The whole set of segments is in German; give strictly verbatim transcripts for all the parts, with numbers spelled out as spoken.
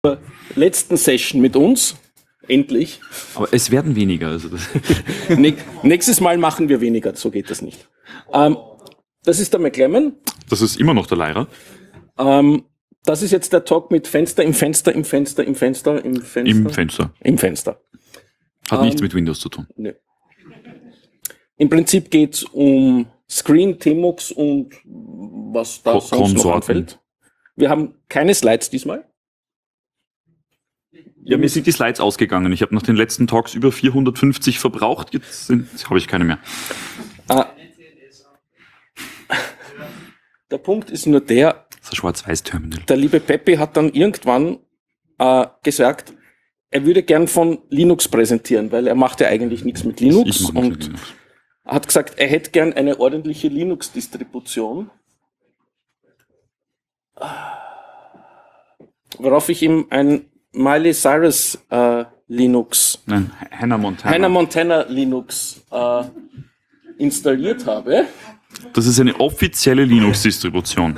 Letzten Session mit uns. Endlich. Aber es werden weniger. Also das Nächstes Mal machen wir weniger, so geht das nicht. Ähm, das ist der McLemmon. Das ist immer noch der Leira. Ähm, das ist jetzt der Talk mit Fenster im Fenster, im Fenster, im Fenster, im Fenster. Im Fenster. Im Fenster. Hat ähm, nichts mit Windows zu tun. Nö. Im Prinzip geht es um Screen, Tmux und was da Ko- sonst noch anfällt. Wir haben keine Slides diesmal. Ja, mir sind die Slides ausgegangen. Ich habe nach den letzten Talks über vierhundertfünfzig verbraucht. Jetzt, jetzt habe ich keine mehr. Ah. Der Punkt ist nur der, das ist ein Schwarz-Weiß-Terminal. Der liebe Peppi hat dann irgendwann äh, gesagt, er würde gern von Linux präsentieren, weil er macht ja eigentlich nichts mit Linux. Ich mach nichts und mit Linux. hat gesagt, er hätte gern eine ordentliche Linux-Distribution. Worauf ich ihm ein Miley Cyrus äh, Linux, Nein, Hannah Montana. Hannah Montana Linux äh, installiert habe. Das ist eine offizielle Linux-Distribution.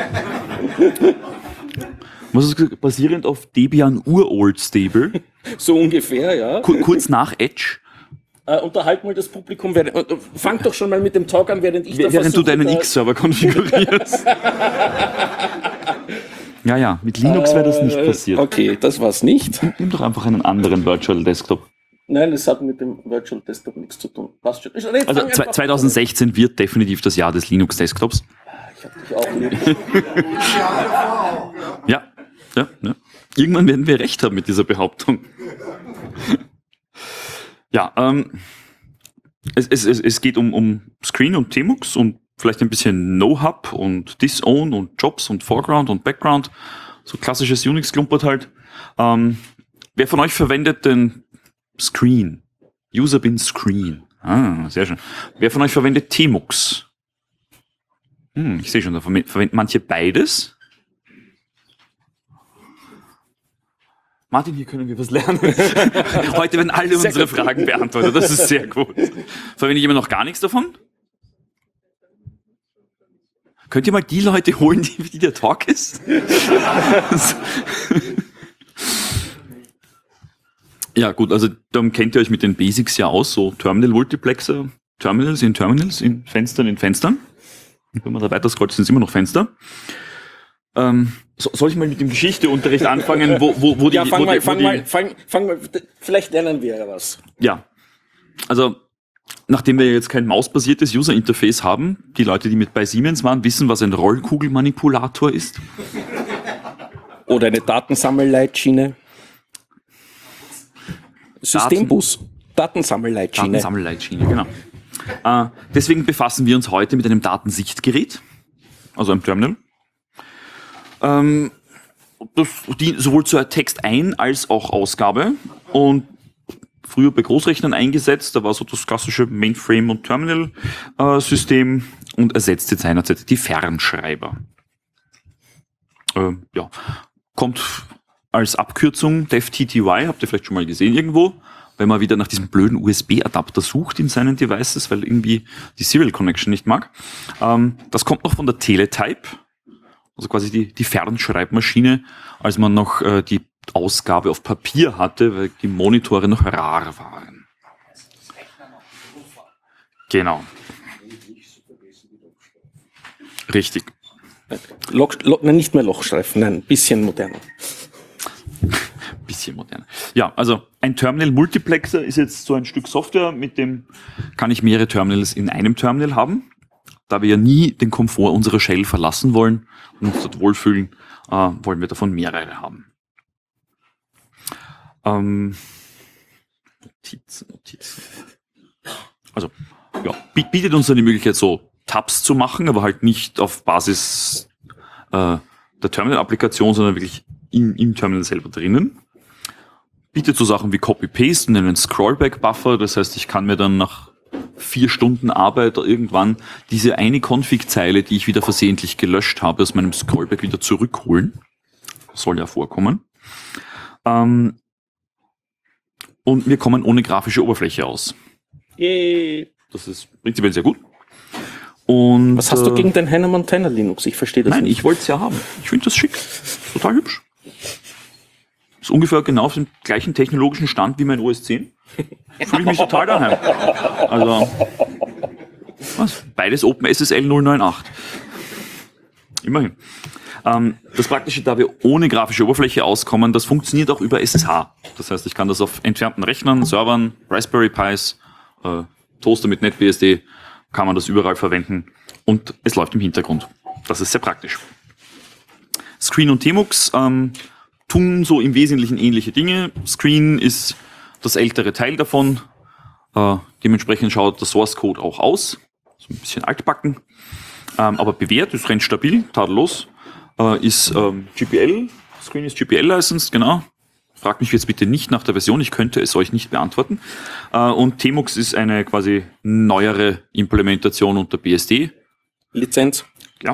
Was ist gesagt? Basierend auf Debian Urold Stable. So ungefähr, ja. Kur- kurz nach Edge. Äh, unterhalt mal das Publikum. Während, äh, fang doch schon mal mit dem Talk an, während ich da Während du versuche, deinen da- X-Server konfigurierst. Ja, ja, mit Linux wäre das nicht Äh, passiert. Okay, das war's nicht. Nimm doch einfach einen anderen Virtual Desktop. Nein, das hat mit dem Virtual Desktop nichts zu tun. Passt schon. Nee, Also fang zwe- einfach zwanzig sechzehn wird definitiv das Jahr des Linux-Desktops. an. Ich hab dich auch lieb. Ja, ja, ja. Irgendwann werden wir recht haben mit dieser Behauptung. Ja, ähm, es, es, es, es geht um, um Screen und Tmux und vielleicht ein bisschen No-Hub und Disown und Jobs und Foreground und Background. So klassisches Unix-Klumpert halt. Ähm, wer von euch verwendet den Screen? User bin Screen. Ah, sehr schön. Wer von euch verwendet Tmux? Hm, ich sehe schon, da verme- verwenden manche beides. Martin, hier können wir was lernen. Heute werden alle Sehr unsere gut. Fragen beantwortet. Das ist sehr gut. Verwende ich immer noch gar nichts davon? Könnt ihr mal die Leute holen, die, die der Talk ist? Ja gut, also dann kennt ihr euch mit den Basics ja aus, so Terminal-Multiplexer, Terminals in Terminals, in Fenstern in Fenstern. Und wenn man da weiter scrollt, sind es immer noch Fenster. Ähm, so, soll ich mal mit dem Geschichteunterricht anfangen, wo, wo, wo die... Ja, fang wo mal, die, wo fang die, mal, fang, fang mal. Vielleicht lernen wir ja was. Ja, also nachdem wir jetzt kein mausbasiertes User-Interface haben, die Leute, die mit bei Siemens waren, wissen, was ein Rollkugelmanipulator ist. Oder eine Datensammelleitschiene. Systembus. Datensammelleitschiene. Datensammelleitschiene, genau. Äh, deswegen befassen wir uns heute mit einem Datensichtgerät, also einem Terminal. Ähm, das dient sowohl zur Text-Ein- als auch Ausgabe und früher bei Großrechnern eingesetzt, da war so das klassische Mainframe- und Terminal-System und ersetzt jetzt einerseits die Fernschreiber. Ähm, ja, kommt als Abkürzung D E F T T Y, habt ihr vielleicht schon mal gesehen irgendwo, wenn man wieder nach diesem blöden U S B-Adapter sucht in seinen Devices, weil irgendwie die Serial Connection nicht mag. Ähm, das kommt noch von der Teletype, also quasi die, die Fernschreibmaschine, als man noch äh, die Ausgabe auf Papier hatte, weil die Monitore noch rar waren. Genau. Richtig. Loch, Loch, nein, nicht mehr Lochstreifen, nein, ein bisschen moderner. Bisschen moderner. Ja, also ein Terminal-Multiplexer ist jetzt so ein Stück Software, mit dem kann ich mehrere Terminals in einem Terminal haben. Da wir ja nie den Komfort unserer Shell verlassen wollen und uns dort wohlfühlen, äh, wollen wir davon mehrere haben. Ähm, Notizen, Notizen. Also, ja, bietet uns dann die Möglichkeit, so Tabs zu machen, aber halt nicht auf Basis äh, der Terminal-Applikation, sondern wirklich in, im Terminal selber drinnen. Bietet so Sachen wie Copy-Paste und einen Scrollback-Buffer, das heißt, ich kann mir dann nach vier Stunden Arbeit irgendwann diese eine Config-Zeile, die ich wieder versehentlich gelöscht habe, aus meinem Scrollback wieder zurückholen. Soll ja vorkommen. Ähm, und wir kommen ohne grafische Oberfläche aus. Yay. Das ist prinzipiell sehr gut. Und, Was hast du äh, gegen den Hannah Montana Linux? Ich verstehe das Nein, nicht. ich wollte es ja haben. Ich finde das schick. Total hübsch. ungefähr genau auf dem gleichen technologischen Stand wie mein O S zehn. Fühle ich mich total daheim. Also, was? Beides OpenSSL null neun acht. Immerhin. Ähm, das Praktische, da wir ohne grafische Oberfläche auskommen, das funktioniert auch über S S H. Das heißt, ich kann das auf entfernten Rechnern, Servern, Raspberry Pis, äh, Toaster mit NetBSD, kann man das überall verwenden und es läuft im Hintergrund. Das ist sehr praktisch. Screen und Tmux ähm, tun so im Wesentlichen ähnliche Dinge. Screen ist das ältere Teil davon. Äh, dementsprechend schaut der Source Code auch aus. So ein bisschen altbacken. Ähm, aber bewährt, ist recht stabil, tadellos. Äh, ist ähm, G P L, Screen ist G P L-licensed, genau. Fragt mich jetzt bitte nicht nach der Version, ich könnte es euch nicht beantworten. Äh, und Tmux ist eine quasi neuere Implementation unter B S D. Lizenz. Ja.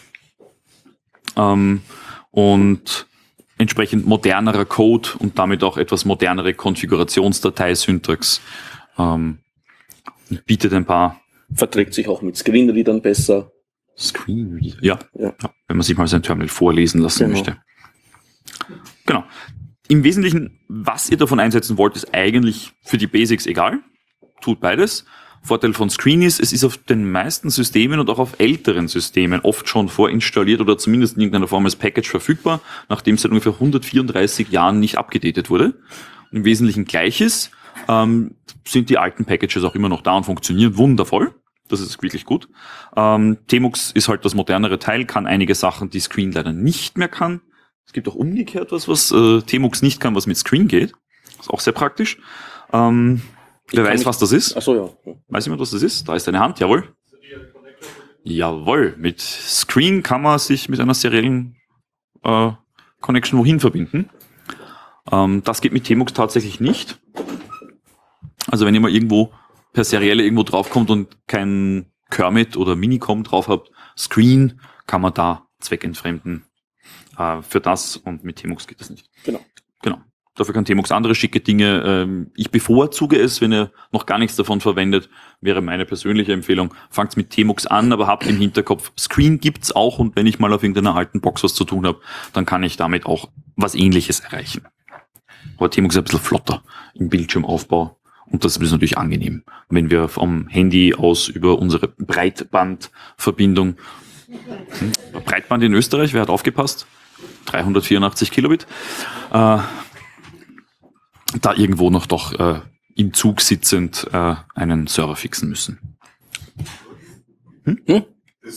Ähm, und entsprechend modernerer Code und damit auch etwas modernere Konfigurationsdateisyntax. Ähm, bietet ein paar... Verträgt sich auch mit Screenreadern besser. Screenreader? Ja. Ja. ja, wenn man sich mal sein Terminal vorlesen lassen Genau. möchte. Genau. Im Wesentlichen, was ihr davon einsetzen wollt, ist eigentlich für die Basics egal. Tut beides. Vorteil von Screen ist, es ist auf den meisten Systemen und auch auf älteren Systemen oft schon vorinstalliert oder zumindest in irgendeiner Form als Package verfügbar, nachdem es seit ungefähr hundertvierunddreißig Jahren nicht abgedatet wurde. Und im Wesentlichen Gleiches ähm, sind die alten Packages auch immer noch da und funktionieren wundervoll. Das ist wirklich gut. Ähm, Tmux ist halt das modernere Teil, kann einige Sachen, die Screen leider nicht mehr kann. Es gibt auch umgekehrt was, was äh, Tmux nicht kann, was mit Screen geht. Ist auch sehr praktisch. Ähm, wer weiß, was das ist? Ach so, ja. Weiß jemand, was das ist? Da ist eine Hand, jawohl. Jawohl, mit Screen kann man sich mit einer seriellen äh, Connection wohin verbinden. Ähm, das geht mit Tmux tatsächlich nicht. Also wenn ihr mal irgendwo per Serielle irgendwo draufkommt und kein Kermit oder Minicom drauf habt, Screen kann man da zweckentfremden. Äh, für das und mit Tmux geht das nicht. Genau. Genau. Dafür kann Tmux andere schicke Dinge. Ähm, ich bevorzuge es, wenn ihr noch gar nichts davon verwendet, wäre meine persönliche Empfehlung. Fangt mit Tmux an, aber habt im Hinterkopf, Screen gibt's auch und wenn ich mal auf irgendeiner alten Box was zu tun habe, dann kann ich damit auch was Ähnliches erreichen. Aber Tmux ist ein bisschen flotter im Bildschirmaufbau und das ist natürlich angenehm, wenn wir vom Handy aus über unsere Breitbandverbindung, hm, Breitband in Österreich, wer hat aufgepasst? dreihundertvierundachtzig Kilobit. Äh, da irgendwo noch doch äh, im Zug sitzend äh, einen Server fixen müssen. Hm? Hm?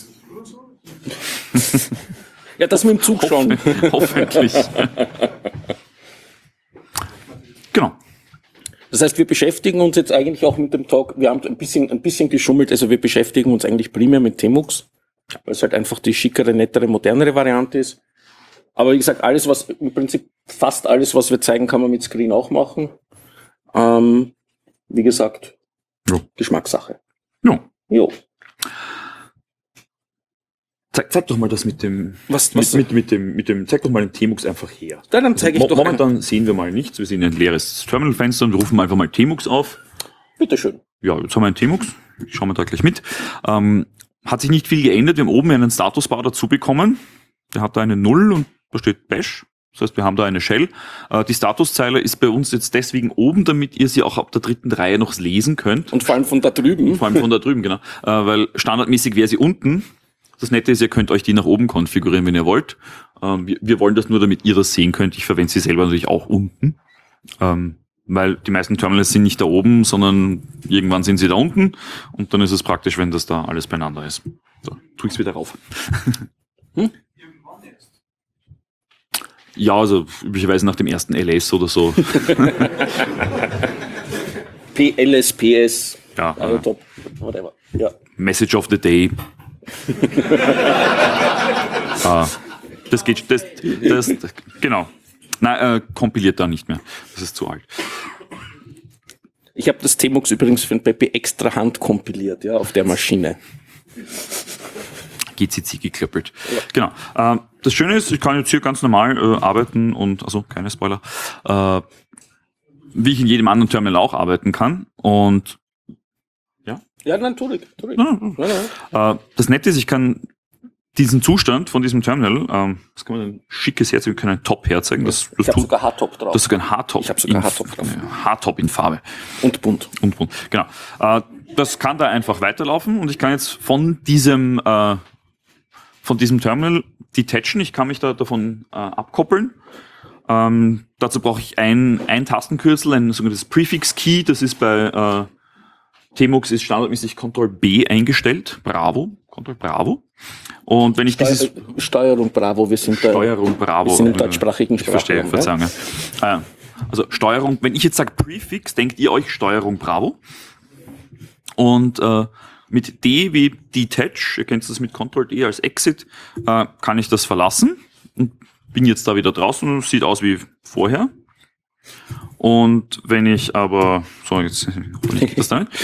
Ja, das mit dem Zug schon. Hoffentlich. Genau. Das heißt, wir beschäftigen uns jetzt eigentlich auch mit dem Talk, wir haben ein bisschen, ein bisschen geschummelt, also wir beschäftigen uns eigentlich primär mit Tmux, weil es halt einfach die schickere, nettere, modernere Variante ist. Aber wie gesagt, alles, was im Prinzip fast alles, was wir zeigen, kann man mit Screen auch machen. Ähm, wie gesagt, jo. Geschmackssache. Jo. Jo. Zeig, zeig doch mal das mit dem, was, mit, was, mit, mit dem, mit dem, zeig doch mal den Tmux einfach her. Ja, dann zeige ich Mo- doch. Momentan sehen wir mal nichts. Wir sehen ein leeres Terminalfenster und wir rufen einfach mal Tmux auf. Bitteschön. Ja, jetzt haben wir einen Tmux. Schauen wir da gleich mit. Ähm, hat sich nicht viel geändert. Wir haben oben einen Statusbar dazu bekommen. Der hat da eine Null und da steht Bash. Das heißt, wir haben da eine Shell. Äh, die Statuszeile ist bei uns jetzt deswegen oben, damit ihr sie auch ab der dritten Reihe noch lesen könnt. Und vor allem von da drüben. Vor allem von da drüben, genau. Äh, weil standardmäßig wäre sie unten. Das Nette ist, ihr könnt euch die nach oben konfigurieren, wenn ihr wollt. Ähm, wir, wir wollen das nur, damit ihr das sehen könnt. Ich verwende sie selber natürlich auch unten. Ähm, weil die meisten Terminals sind nicht da oben, sondern irgendwann sind sie da unten. Und dann ist es praktisch, wenn das da alles beieinander ist. So, tu ich's wieder rauf. Hm? Ja, also üblicherweise nach dem ersten L S oder so. P L S, P S. Ja, Also äh, top, whatever. Ja. Message of the Day. ah, das geht, das, das, das genau. Nein, äh, kompiliert da nicht mehr. Das ist zu alt. Ich habe das Tmux übrigens für den Peppi extra Hand kompiliert, ja, auf der Maschine. G C C geklöppelt. Ja. Genau. Ähm, das Schöne ist, ich kann jetzt hier ganz normal äh, arbeiten und, also keine Spoiler, äh, wie ich in jedem anderen Terminal auch arbeiten kann. Und ja? Ja, nein, tu ich. Tu ich. Ja, ja. Äh, das Nette ist, ich kann diesen Zustand von diesem Terminal, ähm, das kann man ein schickes Herz, wir können ein Top herzeigen. Das, das ich habe sogar Hardtop drauf. Das ist sogar ein Hardtop. Ich habe sogar in, Hardtop drauf. Hardtop in Farbe. Und bunt. Und bunt, genau. Äh, das kann da einfach weiterlaufen und ich kann jetzt von diesem äh, von diesem Terminal detachen. Ich kann mich da davon äh, abkoppeln. Ähm, dazu brauche ich ein, ein Tastenkürzel, ein sogenanntes Prefix-Key. Das ist bei äh, Tmux ist standardmäßig Control B eingestellt. Bravo. Control Bravo. Und wenn ich Steuer, dieses... Steuerung Bravo, wir sind da... Steuerung Bravo. Wir sind im deutschsprachigen Sprachraum. Ich verstehe, Verzeihung. Ja. Also Steuerung, wenn ich jetzt sage Prefix, denkt ihr euch Steuerung Bravo. Und äh, mit D wie Detach, ihr kennt das mit Control D als Exit, äh, kann ich das verlassen. Und bin jetzt da wieder draußen und sieht aus wie vorher. Und wenn ich aber, so jetzt geht das damit,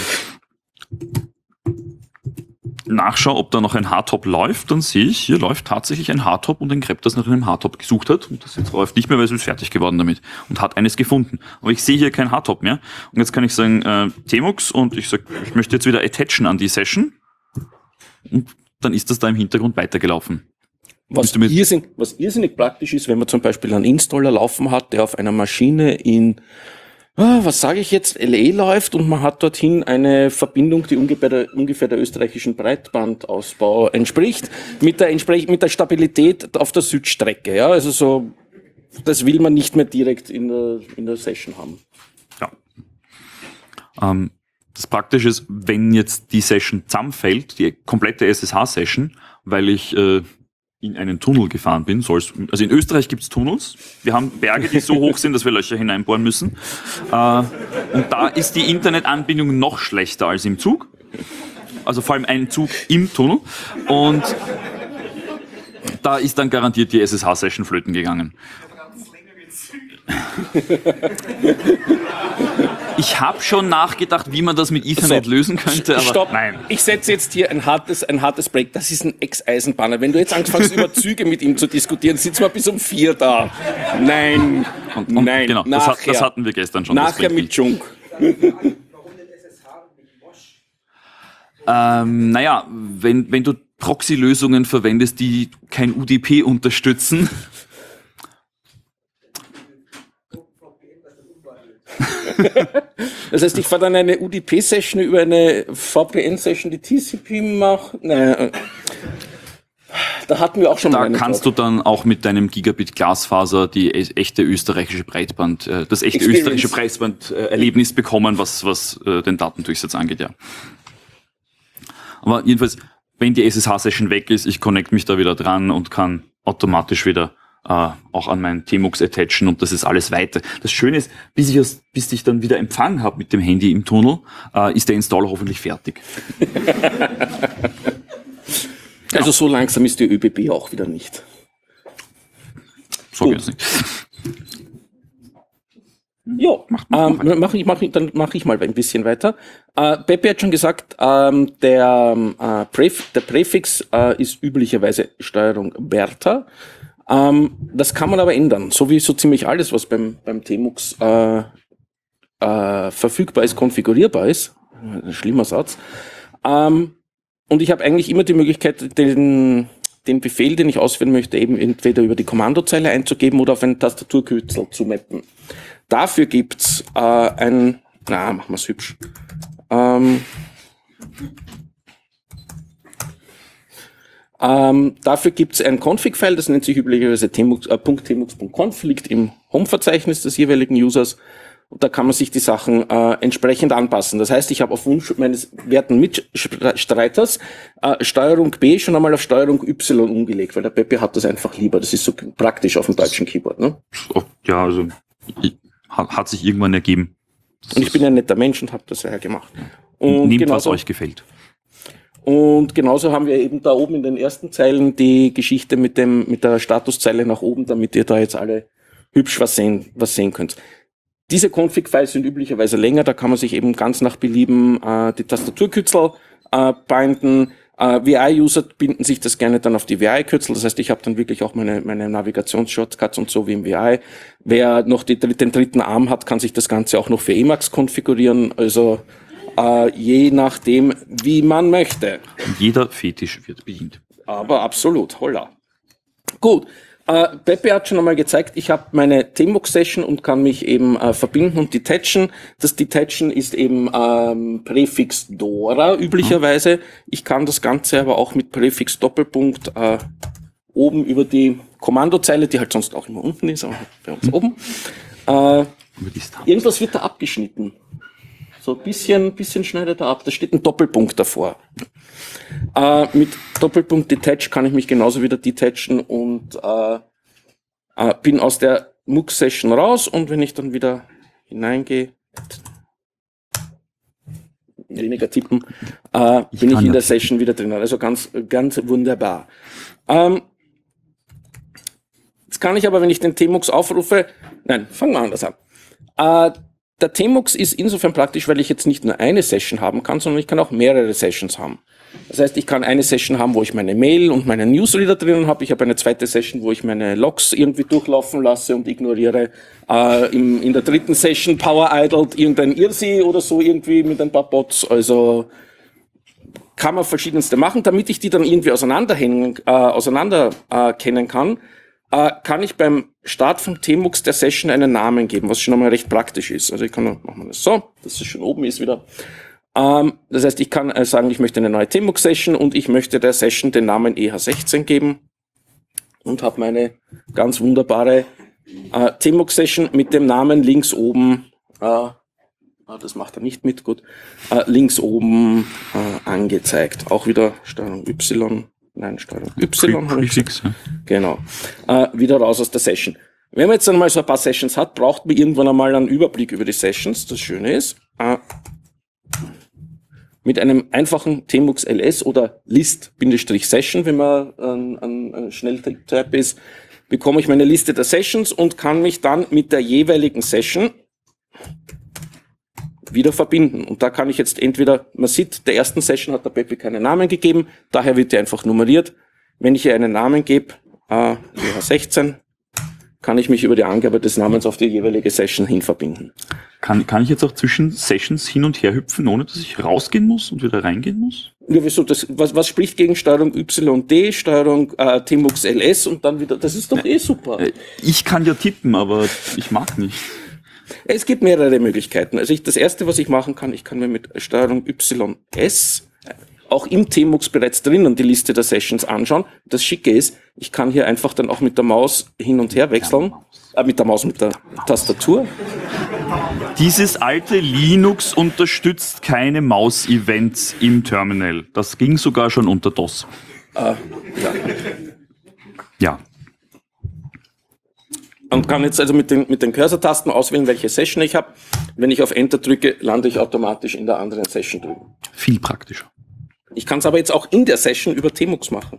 nachschaue, ob da noch ein Hardtop läuft, dann sehe ich, hier läuft tatsächlich ein Hardtop und ein Grep, das nach einem Hardtop gesucht hat. Und das jetzt läuft nicht mehr, weil es ist fertig geworden damit und hat eines gefunden. Aber ich sehe hier kein Hardtop mehr. Und jetzt kann ich sagen, äh, Tmux und ich sage, ich möchte jetzt wieder attachen an die Session. Und dann ist das da im Hintergrund weitergelaufen. Was, irrsinn, was irrsinnig praktisch ist, wenn man zum Beispiel einen Installer laufen hat, der auf einer Maschine in, ah, was sage ich jetzt, L A läuft und man hat dorthin eine Verbindung, die ungefähr der, ungefähr der österreichischen Breitbandausbau entspricht, mit der, entsprech, mit der Stabilität auf der Südstrecke. Ja, also so, das will man nicht mehr direkt in der, in der Session haben. Ja. Ähm, das Praktische ist, wenn jetzt die Session zusammenfällt, die komplette S S H-Session, weil ich äh, in einen Tunnel gefahren bin. Soll's, also in Österreich gibt's Tunnels. Wir haben Berge, die so hoch sind, dass wir Löcher hineinbohren müssen. Äh, und da ist die Internetanbindung noch schlechter als im Zug. Also vor allem ein Zug im Tunnel. Und da ist dann garantiert die S S H-Session flöten gegangen. Ich habe schon nachgedacht, wie man das mit Ethernet so, lösen könnte, aber stopp. Nein. Ich setze jetzt hier ein hartes, ein hartes Break. Das ist ein Ex-Eisenbahner. Wenn du jetzt anfängst, über Züge mit ihm zu diskutieren, sitzen wir bis um vier da. Nein, und, und, nein. Genau, das, hat, das hatten wir gestern schon. Nachher mit Junk. ähm, naja, wenn, wenn du Proxy-Lösungen verwendest, die kein U D P unterstützen, das heißt, ich fahre dann eine U D P-Session über eine V P N-Session, die T C P macht. Nein, da hatten wir auch schon da mal. Da kannst Talk. Du dann auch mit deinem Gigabit Glasfaser die echte österreichische Breitband, äh, das echte Experience. österreichische Breitband-Erlebnis äh, bekommen, was, was äh, den Datendurchsatz angeht, ja. Aber jedenfalls, wenn die S S H-Session weg ist, ich connect mich da wieder dran und kann automatisch wieder Uh, auch an meinen Tmux attachen und das ist alles weiter. Das Schöne ist, bis ich, aus, bis ich dann wieder Empfang habe mit dem Handy im Tunnel, uh, ist der Installer hoffentlich fertig. Also so langsam ist die ÖBB auch wieder nicht. So geht's nicht. Ja, mach, mach, ähm, mach ich, mach ich, dann mache ich mal ein bisschen weiter. Äh, Pepe hat schon gesagt, ähm, der, äh, Präf, der Präfix äh, ist üblicherweise Steuerung Bertha. Ähm, das kann man aber ändern, so wie so ziemlich alles, was beim, beim Tmux äh, äh, verfügbar ist, konfigurierbar ist. Ein schlimmer Satz. Ähm, und ich habe eigentlich immer die Möglichkeit, den, den Befehl, den ich ausführen möchte, eben entweder über die Kommandozeile einzugeben oder auf einen Tastaturkürzel zu mappen. Dafür gibt's äh, ein, na, machen wir's hübsch. Ähm, Ähm, dafür gibt es ein Config-File, das nennt sich üblicherweise tmux, äh, .tmux.conf, liegt im Home-Verzeichnis des jeweiligen Users und da kann man sich die Sachen äh, entsprechend anpassen. Das heißt, ich habe auf Wunsch meines werten Mitstreiters äh, Steuerung B schon einmal auf Steuerung Y umgelegt, weil der Pepe hat das einfach lieber. Das ist so praktisch auf dem deutschen Keyboard. Ne? Ja, also hat sich irgendwann ergeben. Und ich bin ein netter Mensch und habe das ja gemacht. Und nehmt, genauso, was euch gefällt. Und genauso haben wir eben da oben in den ersten Zeilen die Geschichte mit dem mit der Statuszeile nach oben, damit ihr da jetzt alle hübsch was sehen, was sehen könnt. Diese Config-Files sind üblicherweise länger, da kann man sich eben ganz nach Belieben äh, die Tastaturkürzel äh, binden. Äh, V I-User binden sich das gerne dann auf die V I-Kürzel, das heißt, ich habe dann wirklich auch meine meine Navigations-Shortcuts und so wie im V I. Wer noch die, den dritten Arm hat, kann sich das Ganze auch noch für Emacs konfigurieren, also Uh, je nachdem, wie man möchte. Jeder Fetisch wird bedient. aber absolut, holla. Gut, äh, Pepe hat schon einmal gezeigt, ich habe meine Tmux-Session und kann mich eben äh, verbinden und detachen. Das Detachen ist eben ähm, Präfix Dora üblicherweise. Ich kann das Ganze aber auch mit Präfix Doppelpunkt äh, oben über die Kommandozeile, die halt sonst auch immer unten ist, aber bei uns oben. Äh, irgendwas wird da abgeschnitten. So ein bisschen, bisschen schneidet er ab. Da steht ein Doppelpunkt davor. Äh, mit Doppelpunkt Detach kann ich mich genauso wieder detachen und äh, äh, bin aus der Mux-Session raus und wenn ich dann wieder hineingehe, weniger tippen, äh, bin ich in der Session wieder drin. Also ganz, ganz wunderbar. Ähm, jetzt kann ich aber, wenn ich den Tmux aufrufe, nein, fangen wir anders an. Äh, der Tmux ist insofern praktisch, weil ich jetzt nicht nur eine Session haben kann, sondern ich kann auch mehrere Sessions haben. Das heißt, ich kann eine Session haben, wo ich meine Mail und meine Newsreader drinnen habe. Ich habe eine zweite Session, wo ich meine Logs irgendwie durchlaufen lasse und ignoriere. Äh, im, in der dritten Session power idled irgendein Irrsee oder so irgendwie mit ein paar Bots. Also kann man verschiedenste machen. Damit ich die dann irgendwie auseinanderhängen, äh, auseinander äh, kennen kann, äh, kann ich beim Start vom Tmux der Session einen Namen geben, was schon einmal recht praktisch ist. Also ich kann, machen wir das so, dass es schon oben ist wieder. Ähm, das heißt, ich kann äh, sagen, ich möchte eine neue Tmux-Session und ich möchte der Session den Namen E H sechzehn geben und habe meine ganz wunderbare äh, Tmux-Session mit dem Namen links oben, äh, ah, das macht er nicht mit, gut, äh, links oben äh, angezeigt. Auch wieder Steuerung Y. Nein, Steuerung Y. Habe ich gesagt. Genau. Äh, wieder raus aus der Session. Wenn man jetzt einmal so ein paar Sessions hat, braucht man irgendwann einmal einen Überblick über die Sessions. Das Schöne ist, äh, mit einem einfachen Tmux L S oder List-Session, wenn man ein, ein, ein Schnelltyp ist, bekomme ich meine Liste der Sessions und kann mich dann mit der jeweiligen Session wieder verbinden. Und da kann ich jetzt entweder, man sieht, der ersten Session hat der Pepe keinen Namen gegeben, daher wird die einfach nummeriert. Wenn ich ihr einen Namen gebe, äh, E H sechzehn, kann ich mich über die Angabe des Namens auf die jeweilige Session hin verbinden. Kann, kann ich jetzt auch zwischen Sessions hin und her hüpfen, ohne dass ich rausgehen muss und wieder reingehen muss? Ja, wieso? Das, was, was spricht gegen Steuerung Y D, Steuerung äh, Tmux L S und dann wieder, das ist doch eh super. Ich kann ja tippen, aber ich mag nicht. Es gibt mehrere Möglichkeiten. Also ich, das erste, was ich machen kann, ich kann mir mit Steuerung Y S auch im Tmux bereits drinnen die Liste der Sessions anschauen. Das Schicke ist, ich kann hier einfach dann auch mit der Maus hin und her wechseln. Äh, mit der Maus, mit der Tastatur. Dieses alte Linux unterstützt keine Maus-Events im Terminal. Das ging sogar schon unter DOS. Äh, ja. Ja. Und kann jetzt also mit den, mit den Cursor-Tasten auswählen, welche Session ich habe. Wenn ich auf Enter drücke, lande ich automatisch in der anderen Session drüben. Viel praktischer. Ich kann es aber jetzt auch in der Session über Tmux machen.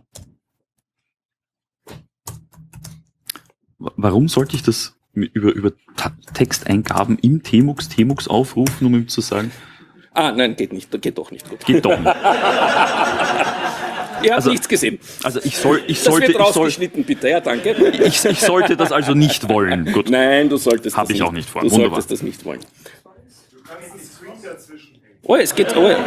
Warum sollte ich das über, über Texteingaben im Tmux, Tmux aufrufen, um ihm zu sagen? Ah, nein, geht nicht, geht doch nicht. Gut. Geht doch nicht. Ihr habt also, nichts gesehen. Also ich soll, ich das sollte, wird ich rausgeschnitten, soll, bitte. Ja, danke. Ich, ich sollte das also nicht wollen. Gut. Nein, du solltest Hab das ich nicht. auch nicht vor. Du Wunderbar. solltest das nicht wollen. Oh, es geht. Oh.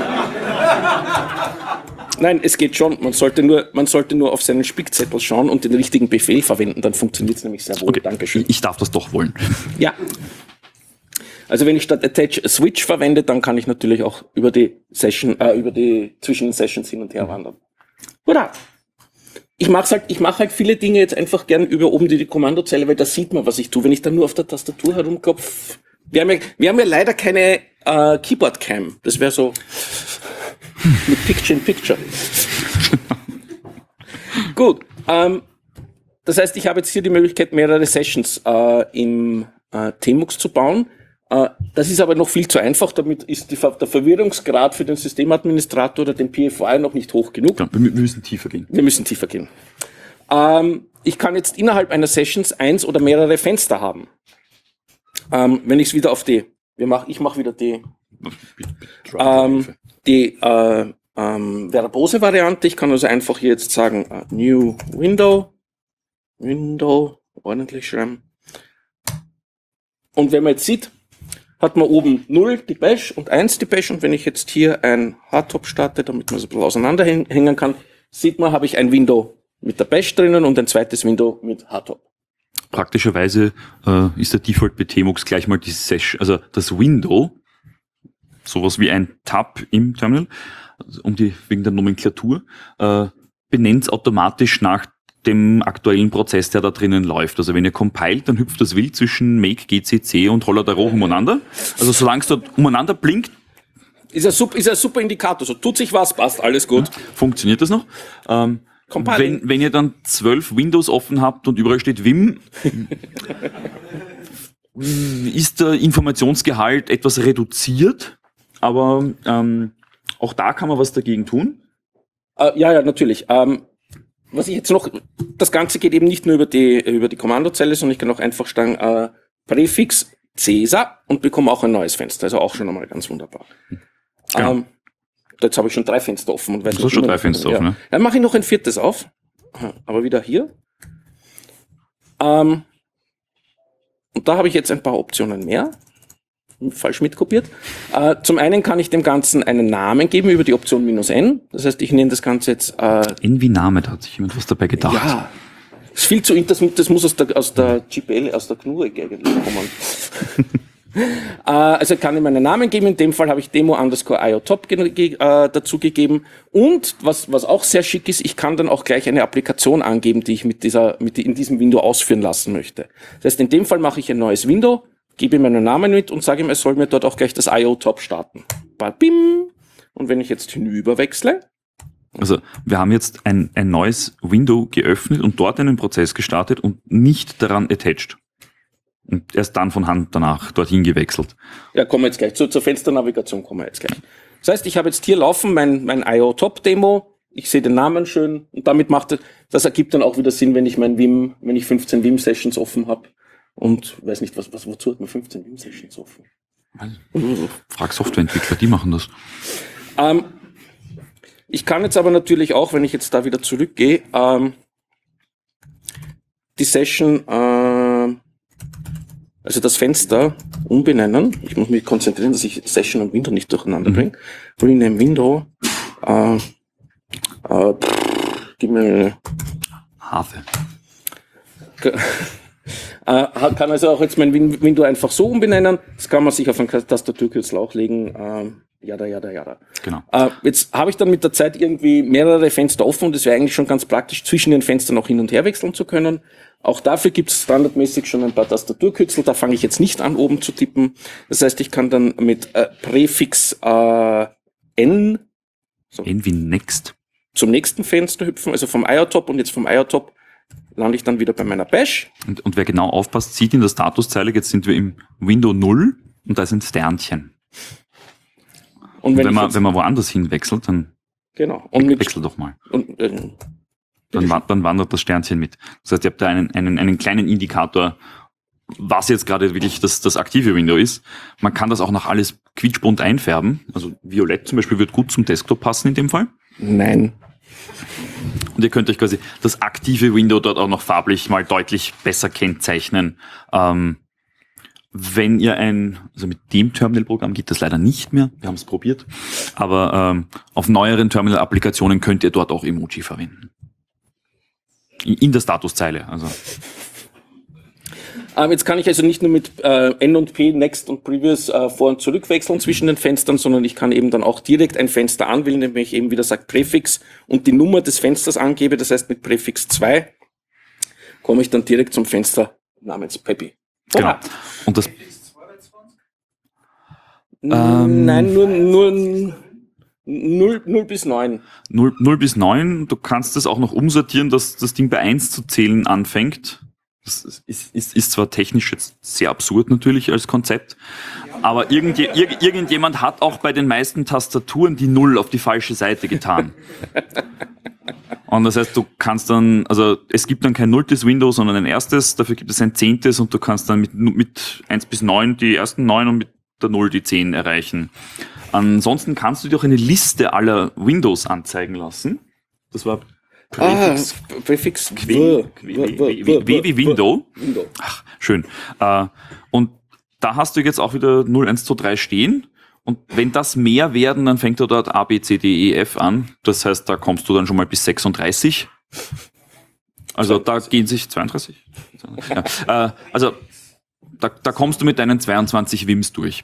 Nein, es geht schon. Man sollte nur, man sollte nur auf seinen Spickzettel schauen und den richtigen Befehl verwenden. Dann funktioniert es nämlich sehr wohl. Okay. Dankeschön. Ich darf das doch wollen. Ja. Also wenn ich statt Attach Switch verwende, dann kann ich natürlich auch über die Session, äh, über die zwischen den Sessions hin und her wandern. Oder? Ich mache halt, ich mache halt viele Dinge jetzt einfach gern über oben die, die Kommandozeile, weil da sieht man, was ich tue. Wenn ich dann nur auf der Tastatur herumklopfe, wir haben ja, wir haben ja leider keine äh, Keyboard-Cam. Das wäre so mit Picture-in-Picture. Gut. Ähm, das heißt, ich habe jetzt hier die Möglichkeit, mehrere Sessions äh, im äh, Tmux zu bauen. Äh, das ist aber noch viel zu einfach. Damit ist die, der Verwirrungsgrad für den Systemadministrator oder den P F Y noch nicht hoch genug. Ja, wir müssen tiefer gehen. Wir müssen tiefer gehen. Ähm, ich kann jetzt innerhalb einer Sessions eins oder mehrere Fenster haben. Ähm, wenn ich es wieder auf die, wir mach, ich mache wieder die, ähm, die äh, ähm, verbose Variante. Ich kann also einfach hier jetzt sagen, uh, New Window, Window, ordentlich schreiben. Und wenn man jetzt sieht, hat man oben null die Bash und eins die Bash. Und wenn ich jetzt hier ein Hardtop starte, damit man es ein bisschen auseinanderhängen kann, sieht man, habe ich ein Window mit der Bash drinnen und ein zweites Window mit Hardtop. Praktischerweise äh, ist der Default bei Tmux gleich mal die Session, also das Window, sowas wie ein Tab im Terminal, um die wegen der Nomenklatur, äh, benennt automatisch nach dem aktuellen Prozess, der da drinnen läuft. Also wenn ihr compilt, dann hüpft das wild zwischen make, gcc und Holladaroh umeinander. Also solange es dort umeinander blinkt, Ist ein, super, ist ein super Indikator. So tut sich was, passt, alles gut. ja, funktioniert das noch. Ähm, wenn, wenn ihr dann zwölf Windows offen habt und überall steht Vim, ist der Informationsgehalt etwas reduziert, aber ähm, auch da kann man was dagegen tun. Äh, ja, ja, natürlich. Ähm, was ich jetzt noch, das Ganze geht eben nicht nur über die, über die Kommandozelle, sondern ich kann auch einfach sagen, äh, Präfix Caesar und bekomme auch ein neues Fenster. Also auch schon einmal ganz wunderbar. Genau. Ähm, jetzt habe ich schon drei Fenster offen. Und weiß Du hast schon drei Fenster ja. offen, ne? Dann mache ich noch ein viertes auf. Aber wieder hier. Ähm, und da habe ich jetzt ein paar Optionen mehr. Falsch mitkopiert. Äh, zum einen kann ich dem Ganzen einen Namen geben über die Option minus n. Das heißt, ich nenne das Ganze jetzt... Äh, N wie Name, da hat sich jemand was dabei gedacht. ja, das ist viel zu... Das, das muss aus der, aus der G P L, aus der Knurik eigentlich kommen. äh, also ich kann ihm einen Namen geben. In dem Fall habe ich Demo underscore iotop ge ge äh, dazu gegeben. Und was, was auch sehr schick ist, ich kann dann auch gleich eine Applikation angeben, die ich mit dieser, mit die, in diesem Window ausführen lassen möchte. Das heißt, in dem Fall mache ich ein neues Window, gebe ihm einen Namen mit und sage ihm, er soll mir dort auch gleich das iotop starten. Bim. Und wenn ich jetzt hinüber wechsle. Also wir haben jetzt ein, ein neues Window geöffnet und dort einen Prozess gestartet und nicht daran attached. Und erst dann von Hand danach dorthin gewechselt. Ja, kommen wir jetzt gleich. Zur, zur Fensternavigation kommen wir jetzt gleich. Das heißt, ich habe jetzt hier laufen mein, mein iotop-Demo. Ich sehe den Namen schön und damit macht das, das ergibt dann auch wieder Sinn, wenn ich mein Vim, wenn ich fünfzehn Vim-Sessions offen habe. Und weiß nicht, was, was, wozu hat man fünfzehn Vim-Sessions offen? Frag Softwareentwickler, die machen das. Ähm, ich kann jetzt aber natürlich auch, wenn ich jetzt da wieder zurückgehe, ähm, die Session, äh, also das Fenster umbenennen. Ich muss mich konzentrieren, dass ich Session und Window nicht durcheinander bringe. Mhm. Rename Window, äh, äh, pff, gib mir Hafe. Äh, kann also auch jetzt mein Window einfach so umbenennen. Das kann man sich auf einen Tastaturkürzel auch legen. Ähm, jada, jada, jada. Genau. Äh, jetzt habe ich dann mit der Zeit irgendwie mehrere Fenster offen und es wäre eigentlich schon ganz praktisch, zwischen den Fenstern auch hin und her wechseln zu können. Auch dafür gibt es standardmäßig schon ein paar Tastaturkürzel. Da fange ich jetzt nicht an, oben zu tippen. Das heißt, ich kann dann mit äh, Präfix äh, N so, N wie Next zum nächsten Fenster hüpfen, also vom iotop und jetzt vom iotop lande ich dann wieder bei meiner Bash. Und, und wer genau aufpasst, sieht in der Statuszeile, jetzt sind wir im Window null und da ist ein Sternchen. Und, und wenn, wenn, man, wenn man woanders hinwechselt, dann genau. Und mit, wechsel doch mal. Und, äh, dann, dann wandert das Sternchen mit. Das heißt, ihr habt da einen, einen, einen kleinen Indikator, was jetzt gerade wirklich das, das aktive Window ist. Man kann das auch noch alles quietschbunt einfärben. Also Violett zum Beispiel wird gut zum Desktop passen in dem Fall. Nein. Und ihr könnt euch quasi das aktive Window dort auch noch farblich mal deutlich besser kennzeichnen. Ähm, wenn ihr ein, also mit dem Terminal-Programm geht das leider nicht mehr, wir haben es probiert, aber ähm, auf neueren Terminal-Applikationen könnt ihr dort auch Emoji verwenden. In, in der Statuszeile, also. Ähm, jetzt kann ich also nicht nur mit äh, N und P, Next und Previous äh, vor- und zurückwechseln zwischen den Fenstern, sondern ich kann eben dann auch direkt ein Fenster anwählen, indem ich eben wieder sage Präfix und die Nummer des Fensters angebe. Das heißt, mit Präfix zwei komme ich dann direkt zum Fenster namens Peppy. Oh. Genau. Und das ähm, Nein, nur, nur null, null bis neun. null, null bis neun, du kannst das auch noch umsortieren, dass das Ding bei eins zu zählen anfängt. Das ist, ist, ist zwar technisch jetzt sehr absurd natürlich als Konzept, aber irgendje, irg, irgendjemand hat auch bei den meisten Tastaturen die Null auf die falsche Seite getan. Und das heißt, du kannst dann, also es gibt dann kein nulltes Window, sondern ein erstes, dafür gibt es ein zehntes und du kannst dann mit, mit eins bis neun die ersten neun und mit der Null die zehn erreichen. Ansonsten kannst du dir auch eine Liste aller Windows anzeigen lassen. Das war Präfix, ah, Präfix W, W wie Window. Ach, schön. Und da hast du jetzt auch wieder null eins zwei drei stehen Und wenn das mehr werden, dann fängt er dort A, B, C, D, E, F an. Das heißt, da kommst du dann schon mal bis sechsunddreißig. Also da gehen sich zweiunddreißig. Ja, äh, also da, da kommst du mit deinen zweiundzwanzig W I Ms durch.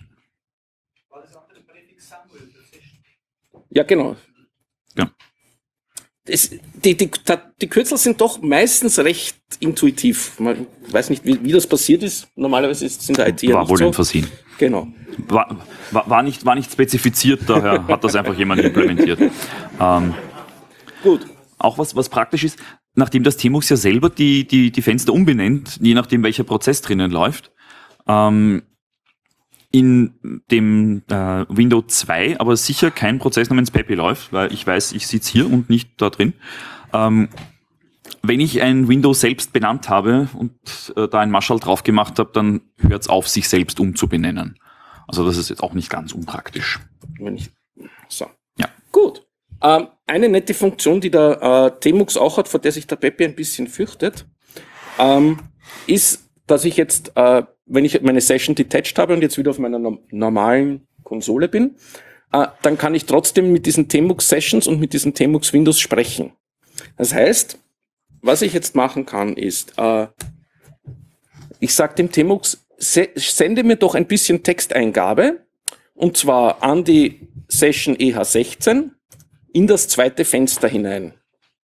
Ja, genau. Ja. Das, die, die, die Kürzel sind doch meistens recht intuitiv. Man weiß nicht, wie, wie das passiert ist. Normalerweise ist es in der I T ja War nicht wohl so. ein Versehen. Genau. War, war, war, nicht, war nicht spezifiziert, daher hat das einfach jemand implementiert. Ähm, Gut. Auch was, was praktisch ist, nachdem das Tmux ja selber die, die, die Fenster umbenennt, je nachdem welcher Prozess drinnen läuft, ähm, in dem äh, Windows zwei aber sicher kein Prozess namens Peppy läuft, weil ich weiß, ich sitze hier und nicht da drin. Ähm, wenn ich ein Windows selbst benannt habe und äh, da ein Marshall drauf gemacht habe, dann hört es auf, sich selbst umzubenennen. Also das ist jetzt auch nicht ganz unpraktisch. Wenn ich, so. Ja. Gut. Ähm, eine nette Funktion, die der äh, Tmux auch hat, vor der sich der Peppy ein bisschen fürchtet, ähm, ist, dass ich jetzt, äh, wenn ich meine Session detached habe und jetzt wieder auf meiner no- normalen Konsole bin, äh, dann kann ich trotzdem mit diesen Tmux Sessions und mit diesen Tmux Windows sprechen. Das heißt, was ich jetzt machen kann, ist, äh, ich sage dem Tmux, se- sende mir doch ein bisschen Texteingabe, und zwar an die Session E H sechzehn in das zweite Fenster hinein.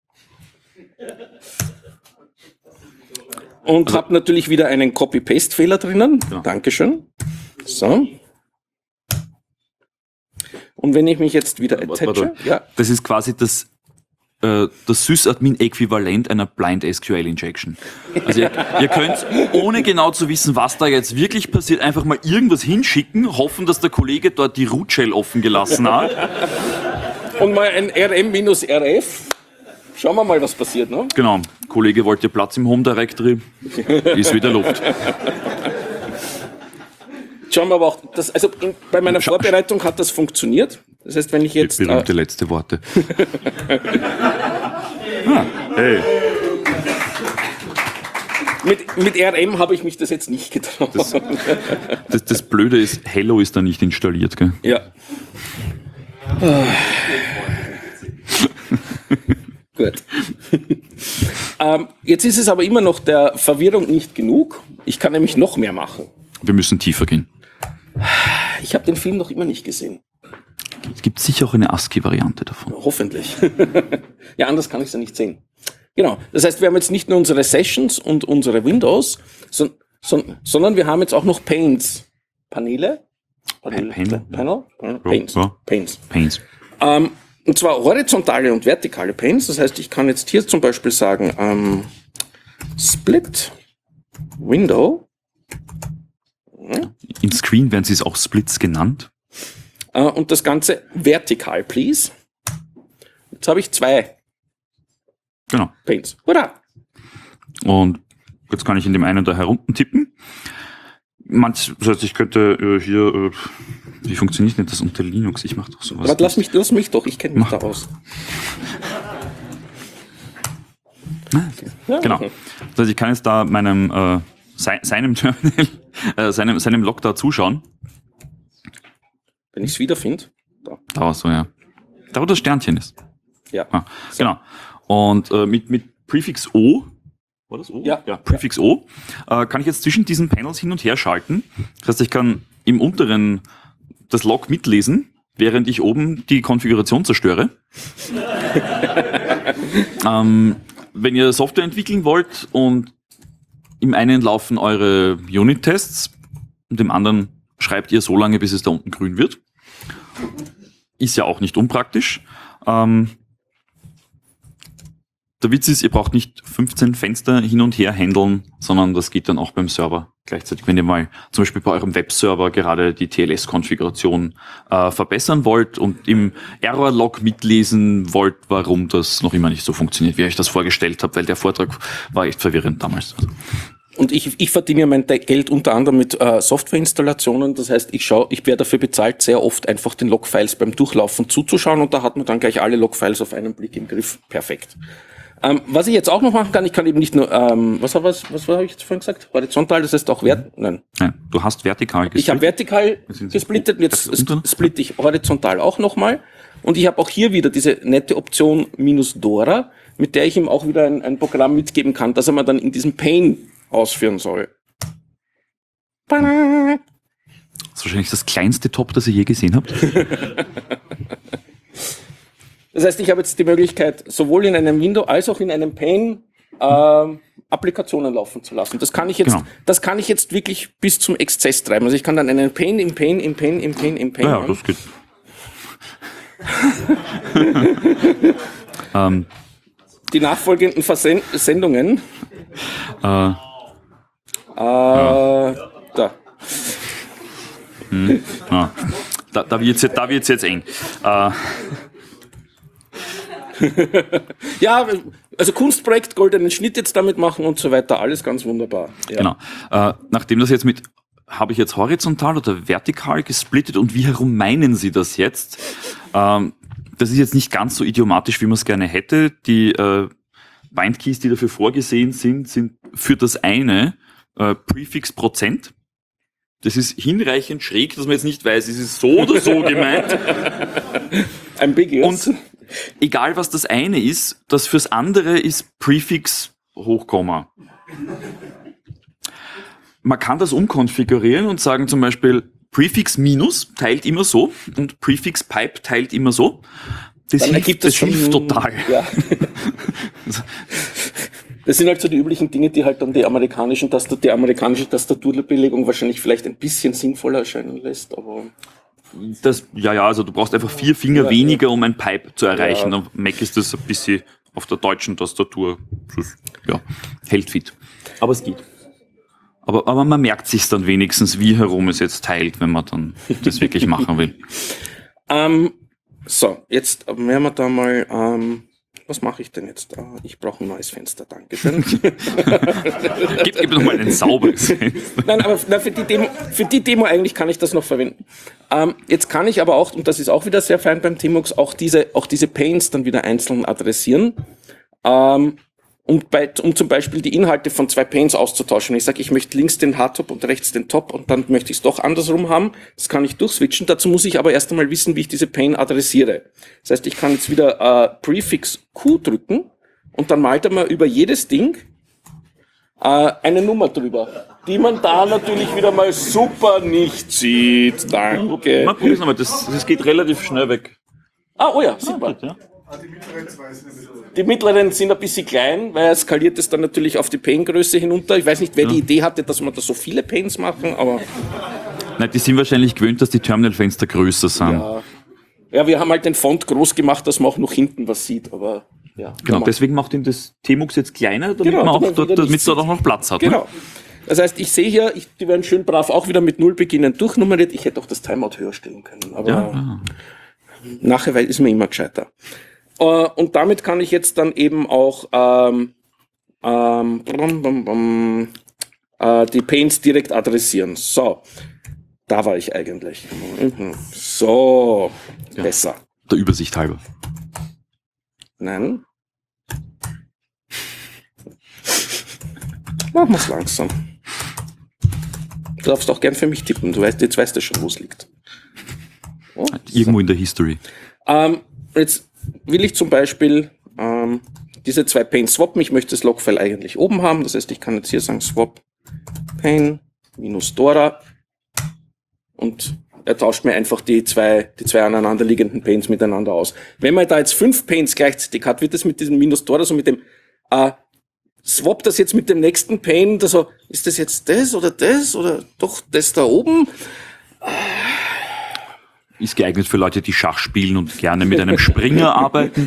Und Also, habe natürlich wieder einen Copy-Paste-Fehler drinnen. Ja. Dankeschön. So. Und wenn ich mich jetzt wieder Warte, attache, warte. ja, Das ist quasi das, äh, das Sysadmin-Äquivalent einer Blind S Q L-Injection. Also ihr, ihr könnt, ohne genau zu wissen, was da jetzt wirklich passiert, einfach mal irgendwas hinschicken, hoffen, dass der Kollege dort die Root-Shell offen gelassen hat. und mal ein R M-R F. Schauen wir mal, was passiert, ne? Genau, Kollege wollte Platz im Home Directory, ist wieder Luft. Schauen wir aber auch, das, also in, bei meiner Scha- Vorbereitung hat das funktioniert. Das heißt, wenn ich jetzt Berühmte äh, letzte Worte. ah, hey. mit, mit R M habe ich mich das jetzt nicht getraut. Das, das, das Blöde ist, Hello ist da nicht installiert, gell? Ja. Gut. ähm, jetzt ist es aber immer noch der Verwirrung nicht genug. Ich kann nämlich noch mehr machen. Wir müssen tiefer gehen. Ich habe den Film noch immer nicht gesehen. Es gibt sicher auch eine ASCII-Variante davon. Hoffentlich. Ja, anders kann ich es ja nicht sehen. Genau. Das heißt, wir haben jetzt nicht nur unsere Sessions und unsere Windows, so, so, sondern wir haben jetzt auch noch Panes. Paneele? Paneele? Panel? Panel? Panel? Panes. Ja. Panes. Pains. Ähm, und zwar horizontale und vertikale Panes. Das heißt, ich kann jetzt hier zum Beispiel sagen, ähm, Split Window. Ja. Im Screen werden sie es auch Splits genannt. Äh, und das Ganze vertikal, please. Jetzt habe ich zwei Genau. Panes. Hurra! Und jetzt kann ich in dem einen da herunten tippen. Manch, das heißt, ich könnte äh, hier, äh, wie funktioniert denn das unter Linux? Ich mache doch sowas. Warte, lass mich, lass mich doch, ich kenne mich Mach. da aus. Genau. Das heißt, ich kann jetzt da meinem, äh, sei, seinem Terminal, äh, seinem, seinem Log da zuschauen. Wenn ich es wiederfinde. Da. Da war so, ja. Da, wo das Sternchen ist. Ja. Ah, genau. Und äh, mit, mit Prefix O, war das O? Ja. ja Prefix O, äh, kann ich jetzt zwischen diesen Panels hin und her schalten. Das heißt, ich kann im unteren das Log mitlesen, während ich oben die Konfiguration zerstöre. ähm, wenn ihr Software entwickeln wollt und im einen laufen eure Unit-Tests und im anderen schreibt ihr so lange, bis es da unten grün wird. Ist ja auch nicht unpraktisch. Ähm, der Witz ist, ihr braucht nicht fünfzehn Fenster hin und her handeln, sondern das geht dann auch beim Server gleichzeitig. Wenn ihr mal zum Beispiel bei eurem Webserver gerade die T L S-Konfiguration äh, verbessern wollt und im Error-Log mitlesen wollt, warum das noch immer nicht so funktioniert, wie ich das vorgestellt habe, weil der Vortrag war echt verwirrend damals. Und ich, ich verdiene ja mein Geld unter anderem mit äh, Softwareinstallationen. Das heißt, ich schaue, ich werde dafür bezahlt, sehr oft einfach den Logfiles beim Durchlaufen zuzuschauen und da hat man dann gleich alle Logfiles auf einen Blick im Griff. Perfekt. Ähm, was ich jetzt auch noch machen kann, ich kann eben nicht nur, ähm, was habe was, was habe ich jetzt vorhin gesagt? Horizontal, das heißt auch wert, nein. Nein, du hast vertikal gesplittet. Ich habe vertikal gesplittet und jetzt splitte ich horizontal auch nochmal. Und ich habe auch hier wieder diese nette Option minus Dora, mit der ich ihm auch wieder ein, ein Programm mitgeben kann, das er mir dann in diesem Pane ausführen soll. Das ist wahrscheinlich das kleinste Top, das ihr je gesehen habt. Das heißt, ich habe jetzt die Möglichkeit, sowohl in einem Window als auch in einem Pane äh, Applikationen laufen zu lassen. Das kann ich jetzt, genau. das kann ich jetzt wirklich bis zum Exzess treiben. Also ich kann dann einen Pane im Pane, im Pane, im Pane, im Pane. Ja, ja das geht. ähm, die nachfolgenden Versendungen. Äh, äh, ja. Da. Hm, ja. Da, da wird's jetzt, da wird's jetzt eng. Äh, ja, also Kunstprojekt, goldenen Schnitt jetzt damit machen und so weiter, alles ganz wunderbar. Ja. Genau. Äh, nachdem das jetzt mit, habe ich jetzt horizontal oder vertikal gesplittet und wie herum meinen Sie das jetzt? Ähm, das ist jetzt nicht ganz so idiomatisch, wie man es gerne hätte. Die äh, Bindkeys, die dafür vorgesehen sind, sind für das eine äh, Prefix Prozent. Das ist hinreichend schräg, dass man jetzt nicht weiß, ist es so oder so gemeint. Ambiguous. Und egal was das eine ist, das fürs andere ist Prefix Hochkomma. Man kann das umkonfigurieren und sagen zum Beispiel Prefix Minus teilt immer so und Prefix Pipe teilt immer so. Das Dann hilft, das schon, hilft total. Ja. Das sind halt so die üblichen Dinge, die halt dann die amerikanischen Tastat- die amerikanische Tastaturbelegung wahrscheinlich vielleicht ein bisschen sinnvoller erscheinen lässt, aber das, ja, ja, also du brauchst einfach vier Finger ja, weniger, um ein Pipe zu erreichen. Ja. Auf Mac ist das ein bisschen auf der deutschen Tastatur, ja, hält fit. Aber es geht. Aber, aber man merkt sich dann wenigstens, wie herum es jetzt teilt, wenn man dann das wirklich machen will. Ähm, so, jetzt werden wir da mal, ähm, was mache ich denn jetzt? Ah, ich brauche ein neues Fenster, Dankeschön. gib, gib doch mal ein sauberes Fenster. Nein, aber na, für, die Demo, für die Demo eigentlich kann ich das noch verwenden. Ähm, jetzt kann ich aber auch, und das ist auch wieder sehr fein beim Tmux, auch diese, auch diese Panes dann wieder einzeln adressieren. Ähm, um, bei, um zum Beispiel die Inhalte von zwei Panes auszutauschen. Ich sage, ich möchte links den Hardtop und rechts den Top und dann möchte ich es doch andersrum haben. Das kann ich durchswitchen. Dazu muss ich aber erst einmal wissen, wie ich diese Pane adressiere. Das heißt, ich kann jetzt wieder äh, Prefix Q drücken und dann malt er mal über jedes Ding äh, eine Nummer drüber, die man da natürlich wieder mal super nicht sieht. Danke. Mal probier's nochmal, das, das geht relativ schnell weg. Ah, oh ja, sieht man. Ja. Die mittleren zwei sind ein bisschen. Die mittleren sind ein bisschen klein, weil er skaliert es dann natürlich auf die Pane-Größe hinunter. Ich weiß nicht, wer ja. die Idee hatte, dass man da so viele Panes machen, aber... Nein, die sind wahrscheinlich gewöhnt, dass die Terminalfenster größer sind. Ja. ja, wir haben halt den Font groß gemacht, dass man auch noch hinten was sieht, aber... ja. Genau, deswegen macht ihn das Tmux jetzt kleiner, damit genau, man auch dort, damit es dort auch noch Platz hat. Genau. Ne? Das heißt, ich sehe hier, ich, die werden schön brav auch wieder mit null beginnen durchnummeriert. Ich hätte auch das Timeout höher stellen können, aber Ja, ja. nachher ist man immer gescheiter. Und damit kann ich jetzt dann eben auch ähm, ähm, bum, bum, bum, äh, die Panes direkt adressieren. So, da war ich eigentlich. So, Ja. besser. Der Übersicht halber. Nein. Machen wir es langsam. Du darfst auch gern für mich tippen. Du weißt, jetzt weißt du schon, wo es liegt. Oh, Irgendwo in der History. Ähm, jetzt will ich zum Beispiel ähm, diese zwei Panes swappen. Ich möchte das Logfile eigentlich oben haben. Das heißt, ich kann jetzt hier sagen swap Pane minus Dora und er tauscht mir einfach die zwei, die zwei aneinanderliegenden Panes miteinander aus. Wenn man da jetzt fünf Panes gleichzeitig hat, wird das mit diesem minus Dora, so mit dem äh, swap das jetzt mit dem nächsten Pane, da so, ist das jetzt das oder das oder doch das da oben? Ist geeignet für Leute, die Schach spielen und gerne mit einem Springer arbeiten.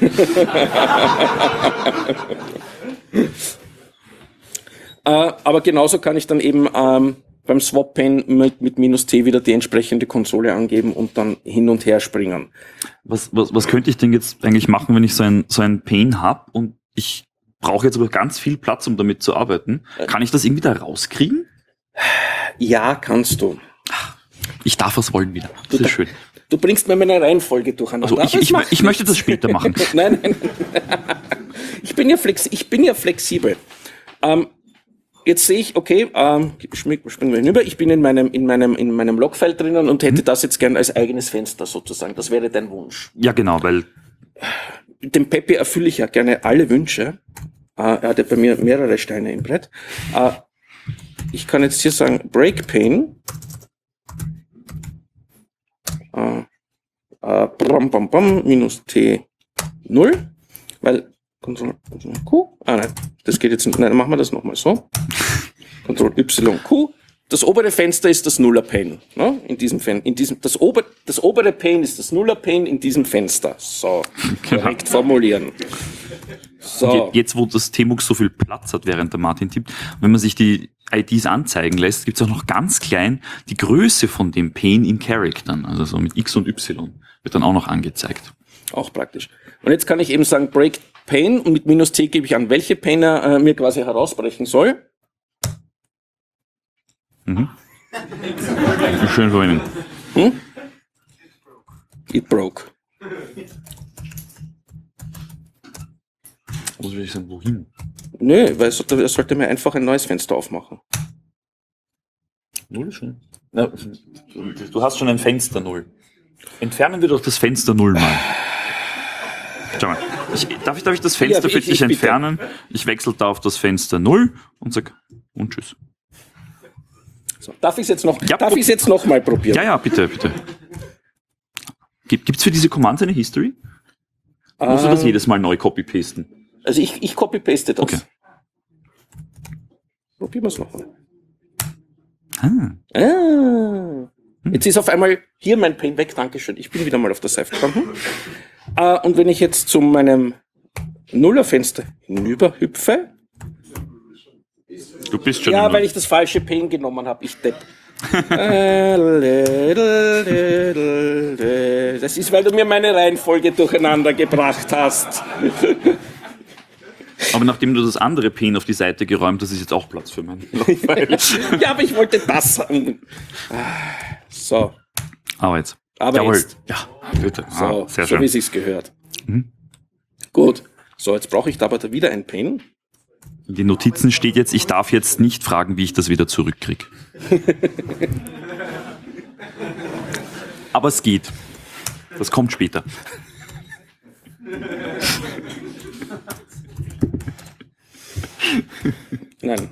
äh, aber genauso kann ich dann eben ähm, beim Swap-Pane mit, mit minus T wieder die entsprechende Konsole angeben und dann hin und her springen. Was, was, was könnte ich denn jetzt eigentlich machen, wenn ich so ein, so ein Pane habe und ich brauche jetzt aber ganz viel Platz, um damit zu arbeiten? Kann ich das irgendwie da rauskriegen? Ja, kannst du. Ich darf was wollen wieder. Das ist schön. Du bringst mir meine Reihenfolge durcheinander. Also ich, ich, ich möchte das später machen. nein, nein. ich bin ja flex, ich bin ja flexibel. Ähm, jetzt sehe ich, okay, ähm, springen wir hinüber. Ich bin in meinem, in meinem, in meinem Logfile drinnen und hätte mhm. das jetzt gern als eigenes Fenster sozusagen. Das wäre dein Wunsch. Ja, genau, weil dem Peppi erfülle ich ja gerne alle Wünsche. Äh, er hatte bei mir mehrere Steine im Brett. Äh, ich kann jetzt hier sagen, Breakpane. Äh, äh, bam, bam, bam, minus T null, weil Ctrl Q, ah nein, das geht jetzt nicht, nein, dann machen wir das nochmal so. Ctrl Y Q, das obere Fenster ist das Nuller-Pane, ne? in diesem Fen in diesem, das, ober das obere Pane ist das Nuller-Pane in diesem Fenster, so, korrekt formulieren. So. Jetzt, wo das Tmux so viel Platz hat, während der Martin tippt, wenn man sich die I Ds anzeigen lässt, gibt es auch noch ganz klein die Größe von dem Pane in Charaktern, also so mit X und Y, wird dann auch noch angezeigt. Auch praktisch. Und jetzt kann ich eben sagen, break Pane und mit minus T gebe ich an, welche Pane er äh, mir quasi herausbrechen soll. Mhm. Schön verwenden. Hm? It broke. Was will ich sagen, wohin? Nö, weil er sollte mir einfach ein neues Fenster aufmachen. Null schon. Na, du hast schon ein Fenster Null. Entfernen wir doch das Fenster Null mal. Schau mal. Ich, darf, ich, darf ich das Fenster ja, für dich entfernen? Bitte. Ich wechsle da auf das Fenster Null und sag und tschüss. So, darf ich es jetzt noch, ja, darf ich jetzt noch mal probieren? Ja, ja, bitte, bitte. Gibt es für diese Commands eine History? Ähm, Musst du das jedes Mal neu copy-pasten? Also ich, ich copy-paste das. Okay. Probieren wir es nochmal. Ah. Ah. Jetzt ist auf einmal hier mein Pane weg, Dankeschön. Ich bin wieder mal auf der Seite gestanden. Uh, und wenn ich jetzt zu meinem Nullerfenster hinüber hüpfe. Du bist schon. Ja, weil ich das falsche Pane genommen habe. Ich depp. Das ist, weil du mir meine Reihenfolge durcheinander gebracht hast. Aber nachdem du das andere Pane auf die Seite geräumt hast, ist jetzt auch Platz für meinen Logfile. Ja, aber ich wollte das haben. So. Aber jetzt. Aber Jawohl. jetzt. Ja, bitte. So, ah, sehr so schön. wie es sich gehört. Mhm. Gut. So, jetzt brauche ich da aber da wieder ein Pen. In den Notizen steht jetzt, ich darf jetzt nicht fragen, wie ich das wieder zurückkriege. Aber es geht. Das kommt später. Nein.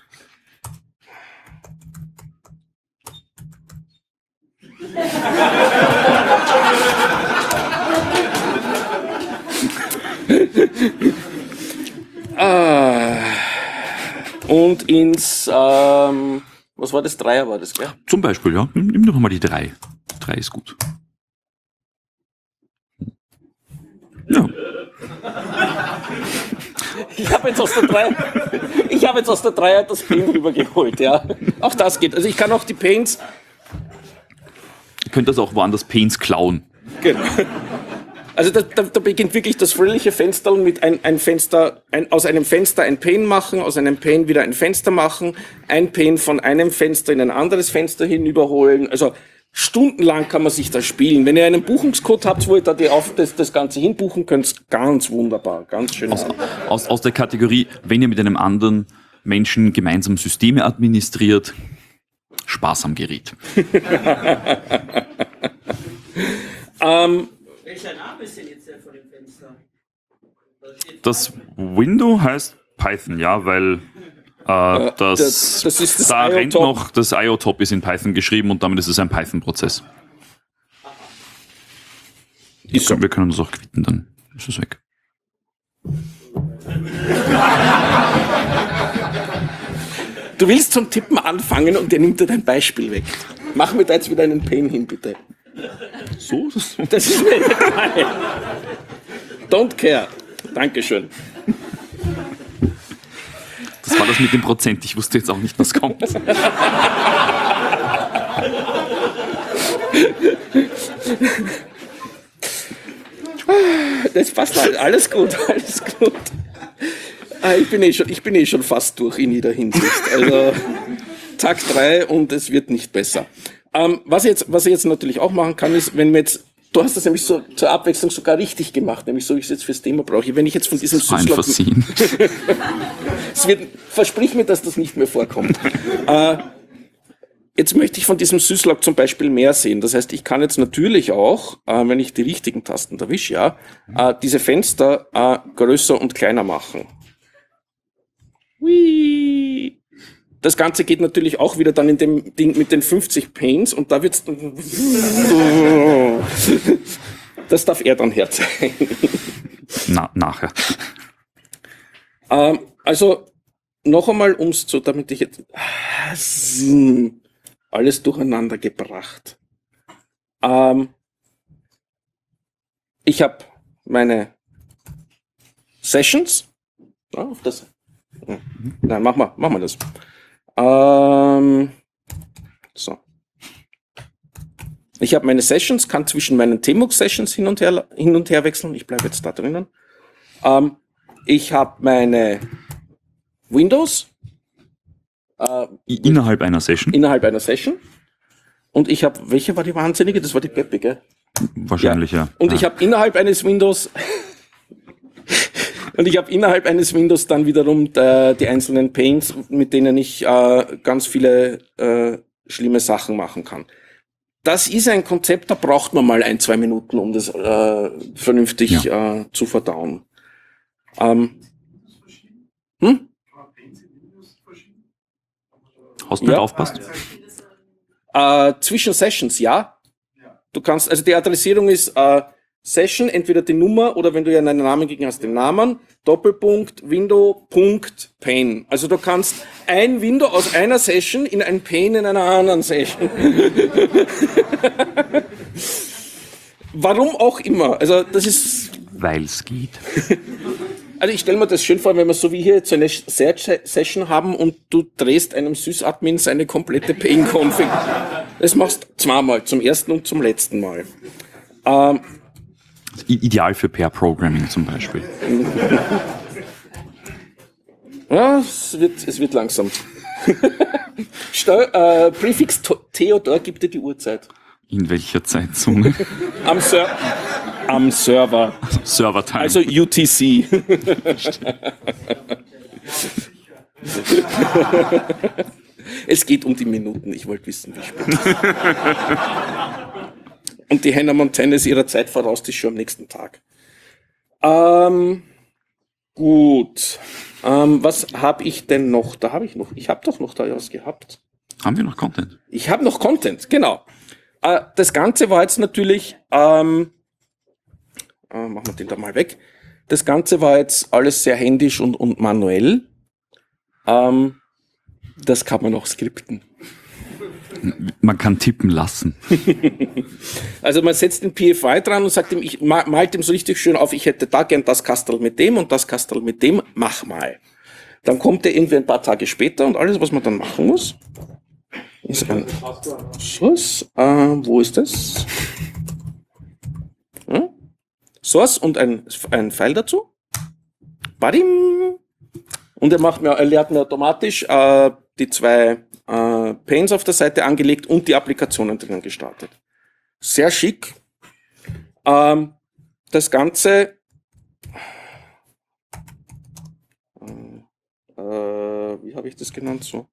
ah. Und ins, ähm, was war das? Dreier war das, gell? Zum Beispiel, ja. Nimm, nimm doch mal die drei. Drei ist gut. Ja. Ich habe jetzt aus der Dreier, ich habe jetzt aus der Dreier das Pane rübergeholt, ja. Auch das geht. Also ich kann auch die Panes. Ihr könnt das auch woanders Panes klauen. Genau. Also da, da, da beginnt wirklich das fröhliche Fenster mit ein, ein Fenster, ein, aus einem Fenster ein Pane machen, aus einem Pane wieder ein Fenster machen, ein Pane von einem Fenster in ein anderes Fenster hinüberholen. Also stundenlang kann man sich da spielen. Wenn ihr einen Buchungscode habt, wo ihr da die auf, das, das Ganze hinbuchen könnt, ganz wunderbar, ganz schön. Aus, aus, aus der Kategorie, wenn ihr mit einem anderen Menschen gemeinsam Systeme administriert, Spaß am Gerät. ähm, Welcher Name ist denn jetzt der von dem Fenster? Das Window heißt Python, ja, weil äh, das, das, das ist das da I O rennt Top. noch, das I O Top ist in Python geschrieben und damit ist es ein Python-Prozess. Ist so. Wir können uns auch quitten, dann ist es weg. Du willst zum Tippen anfangen und der nimmt dir dein Beispiel weg. Mach mir da jetzt wieder einen Pane hin, bitte. So? Das Das ist mir egal. Don't care. Dankeschön. Das war das mit dem Prozent. Ich wusste jetzt auch nicht, was kommt. Das passt halt. Alles gut, alles gut. Ah, ich, bin eh schon, ich bin eh schon fast durch in jeder Hinsicht. Also Tag drei und es wird nicht besser. Ähm, was, ich jetzt, was ich jetzt natürlich auch machen kann, ist, wenn wir jetzt du hast das nämlich so zur Abwechslung sogar richtig gemacht, nämlich so, wie ich es jetzt fürs Thema brauche. Wenn ich jetzt von diesem Ein Syslog... Versehen. Es wird, versprich mir, dass das nicht mehr vorkommt. äh, jetzt möchte ich von diesem Syslog zum Beispiel mehr sehen. Das heißt, ich kann jetzt natürlich auch, äh, wenn ich die richtigen Tasten erwische, ja, äh, diese Fenster äh, größer und kleiner machen. Hui. Das Ganze geht natürlich auch wieder dann in dem Ding mit den fünfzig Panes und da wird's dann... Das darf er dann herzeigen. Na, nachher. Ähm, also, noch einmal, ums zu, damit ich jetzt alles durcheinander gebracht. Ähm, ich habe meine Sessions. Ja, das, nein, mach mal, mach mal das. Ähm, so. Ich habe meine Sessions, kann zwischen meinen Tmux-Sessions hin und her, hin und her wechseln. Ich bleibe jetzt da drinnen. Ähm, ich habe meine Windows äh, Innerhalb einer Session? innerhalb einer Session. Und ich habe, welche war die wahnsinnige? Das war die Peppe, gell? Wahrscheinlich, ja. Und ja. ich habe innerhalb eines Windows und ich habe innerhalb eines Windows dann wiederum der, die einzelnen Panes, mit denen ich äh, ganz viele äh, schlimme Sachen machen kann. Das ist ein Konzept, da braucht man mal ein, zwei Minuten, um das äh, vernünftig Ja. äh, zu verdauen. Ähm, hm? Hast du nicht Ja. aufpasst? Äh, zwischen Sessions, ja. Du kannst, also die Adressierung ist äh, Session, entweder die Nummer oder wenn du ja einen Namen gegen hast, den Namen, Doppelpunkt, Window, Punkt, Pane. Also du kannst ein Window aus einer Session in ein Pane in einer anderen Session. Warum auch immer. Also das ist... Weil es geht. Also ich stelle mir das schön vor, wenn wir so wie hier jetzt so eine Search-Session haben und du drehst einem Sys-Admin seine komplette Pane-Config. Das machst du zweimal, zum ersten und zum letzten Mal. Ähm, I- Ideal für Pair-Programming zum Beispiel. ja, es wird, es wird langsam. Steu äh, Prefix Theodor gibt dir die Uhrzeit. In welcher Zeitzone? Am, Ser am Server. Server-Time. Also U T C. Es geht um die Minuten, ich wollte wissen, wie spät. Und die Hannah Montana ist ihrer Zeit voraus, die ist schon am nächsten Tag. Ähm, gut. Ähm, was habe ich denn noch? Da habe ich noch, ich habe doch noch da was gehabt. Haben wir noch Content? Ich habe noch Content, genau. Äh, das Ganze war jetzt natürlich, ähm, äh, machen wir den da mal weg. Das Ganze war jetzt alles sehr händisch und, und manuell. Ähm, das kann man auch skripten. Man kann tippen lassen. Also man setzt den P F I dran und sagt ihm, ich ma- malt ihm so richtig schön auf, ich hätte da gern das Kastel mit dem und das Kastel mit dem, mach mal. Dann kommt er irgendwie ein paar Tage später und alles, was man dann machen muss, ist ein Source, äh, wo ist das? Hm? Source und ein, ein File dazu. Badim. Und er macht mir, er lehrt mir automatisch äh, die zwei äh, Panes auf der Seite angelegt und die Applikationen drinnen gestartet. Sehr schick. Ähm, das Ganze äh, wie habe ich das genannt? So.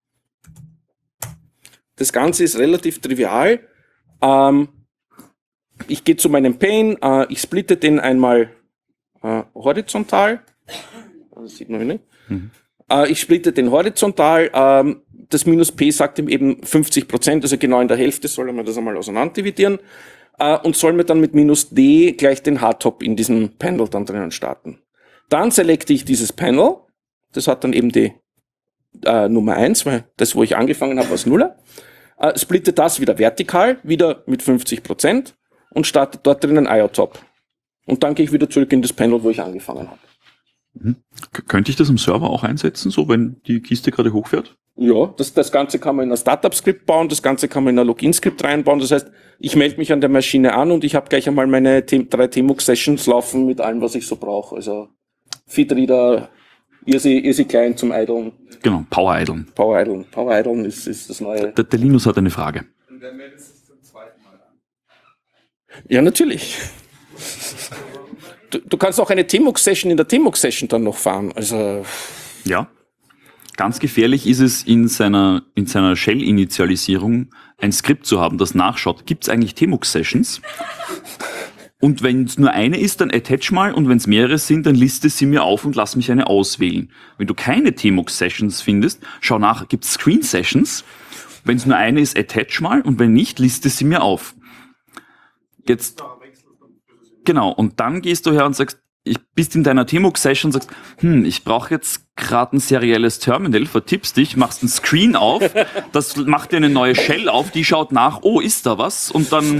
Das Ganze ist relativ trivial. Ähm, ich gehe zu meinem Pane, äh, ich splitte den einmal äh, horizontal. Das sieht man nicht. Mhm. Äh, ich splitte den horizontal. Ähm, das Minus P sagt ihm eben fünfzig Prozent, also genau in der Hälfte soll er mir das einmal auseinander dividieren. Äh, und soll mir dann mit Minus D gleich den Hardtop in diesem Panel dann drinnen starten. Dann selekte ich dieses Panel. Das hat dann eben die äh, Nummer eins, weil das, wo ich angefangen habe, war das Nuller. Äh, splitte das wieder vertikal, wieder mit fünfzig Prozent und starte dort drinnen I O Top. Und dann gehe ich wieder zurück in das Panel, wo ich angefangen habe. Mhm. K- könnte ich das am Server auch einsetzen, so wenn die Kiste gerade hochfährt? Ja, das, das Ganze kann man in ein Startup-Skript bauen, das Ganze kann man in ein Login-Skript reinbauen. Das heißt, ich melde mich an der Maschine an und ich habe gleich einmal meine T- drei Tmux-Sessions laufen mit allem, was ich so brauche. Also Feedreader, Easy, Easy Client zum Idlen, Genau, Power Idlen. Power Idlen. Power Idlen ist, ist das neue. Der, der Linus hat eine Frage. Und dann meldest du es zum zweiten Mal an. Ja, natürlich. Du, du kannst auch eine Tmux-Session in der Tmux-Session dann noch fahren. Also Ja. Ganz gefährlich ist es, in seiner, in seiner Shell-Initialisierung ein Skript zu haben, das nachschaut. Gibt es eigentlich Tmux-Sessions? Und wenn es nur eine ist, dann attach mal, und wenn es mehrere sind, dann liste sie mir auf und lass mich eine auswählen. Wenn du keine Tmux-Sessions findest, schau nach, gibt es Screen-Sessions? Wenn es nur eine ist, attach mal, und wenn nicht, liste sie mir auf. Jetzt, genau, und dann gehst du her und sagst, ich bist in deiner Tmux-Session und sagst, hm, ich brauche jetzt gerade ein serielles Terminal, vertippst dich, machst einen Screen auf, das macht dir eine neue Shell auf, die schaut nach, oh, ist da was? Und dann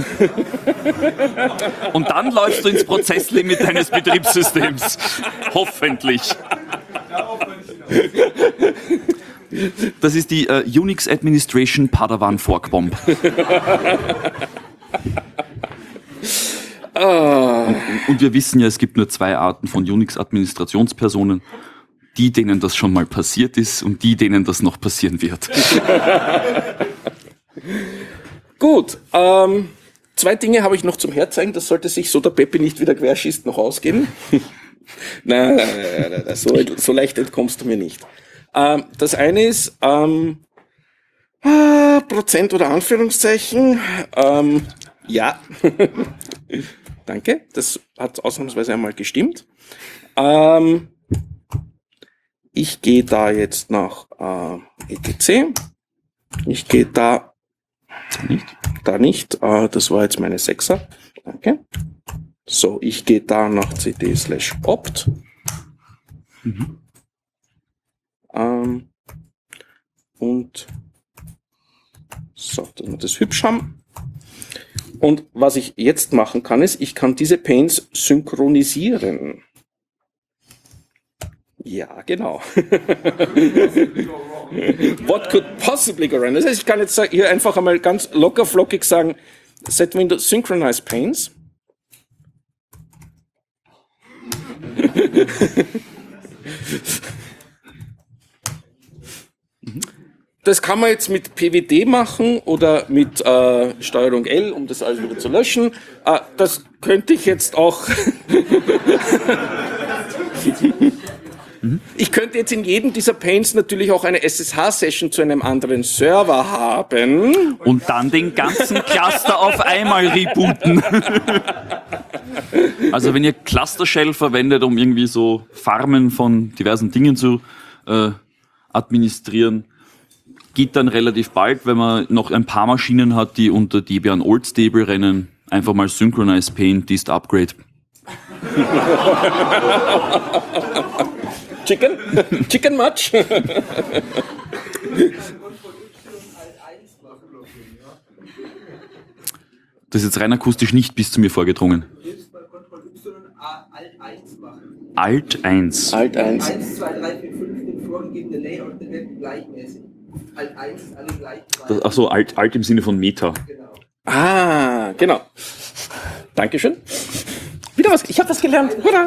und dann läufst du ins Prozesslimit deines Betriebssystems. Hoffentlich. Das ist die äh, Unix Administration Padawan Fork Bomb. Und, und wir wissen ja, es gibt nur zwei Arten von Unix-Administrationspersonen. Die, denen das schon mal passiert ist, und die, denen das noch passieren wird. gut, ähm, zwei Dinge habe ich noch zum Herzeigen. Das sollte sich so der Peppi nicht wieder querschießt noch ausgehen. nein, nein, nein, nein, nein, so, so leicht entkommst du mir nicht. Ähm, das eine ist ähm, äh, Prozent oder Anführungszeichen. Ähm, ja. Danke, das hat ausnahmsweise einmal gestimmt. Ähm, ich gehe da jetzt nach äh, E T C. Ich gehe da nicht. Da nicht. Äh, das war jetzt meine Sechser. Danke. So, ich gehe da nach cd slash opt. Mhm. Ähm, und so, dass wir das hübsch haben. Und was ich jetzt machen kann, ist, ich kann diese Panes synchronisieren. Ja, genau. What could possibly go wrong? Das heißt, ich kann jetzt hier einfach einmal ganz locker flockig sagen, set Windows synchronize Panes. Das kann man jetzt mit P W D machen oder mit äh, Steuerung L, um das alles wieder zu löschen. Äh, das könnte ich jetzt auch... Ich könnte jetzt in jedem dieser Panes natürlich auch eine S S H-Session zu einem anderen Server haben. Und dann den ganzen Cluster auf einmal rebooten. Also wenn ihr Cluster Shell verwendet, um irgendwie so Farmen von diversen Dingen zu äh, administrieren, geht dann relativ bald, wenn man noch ein paar Maschinen hat, die unter Debian Old Stable rennen, einfach mal Synchronize Pane, Dist Upgrade. Chicken? Chicken much? Das ist jetzt rein akustisch nicht bis zu mir vorgedrungen. Alt eins. Alt eins. eins, zwei, drei, vier, fünf, den vorgegebenen Layout wird gleichmäßig. Alt eins ist alle gleich. Das, ach so, alt, alt im Sinne von Meta. Genau. Ah, genau. Dankeschön. Wieder was, ich habe was gelernt. Hurra.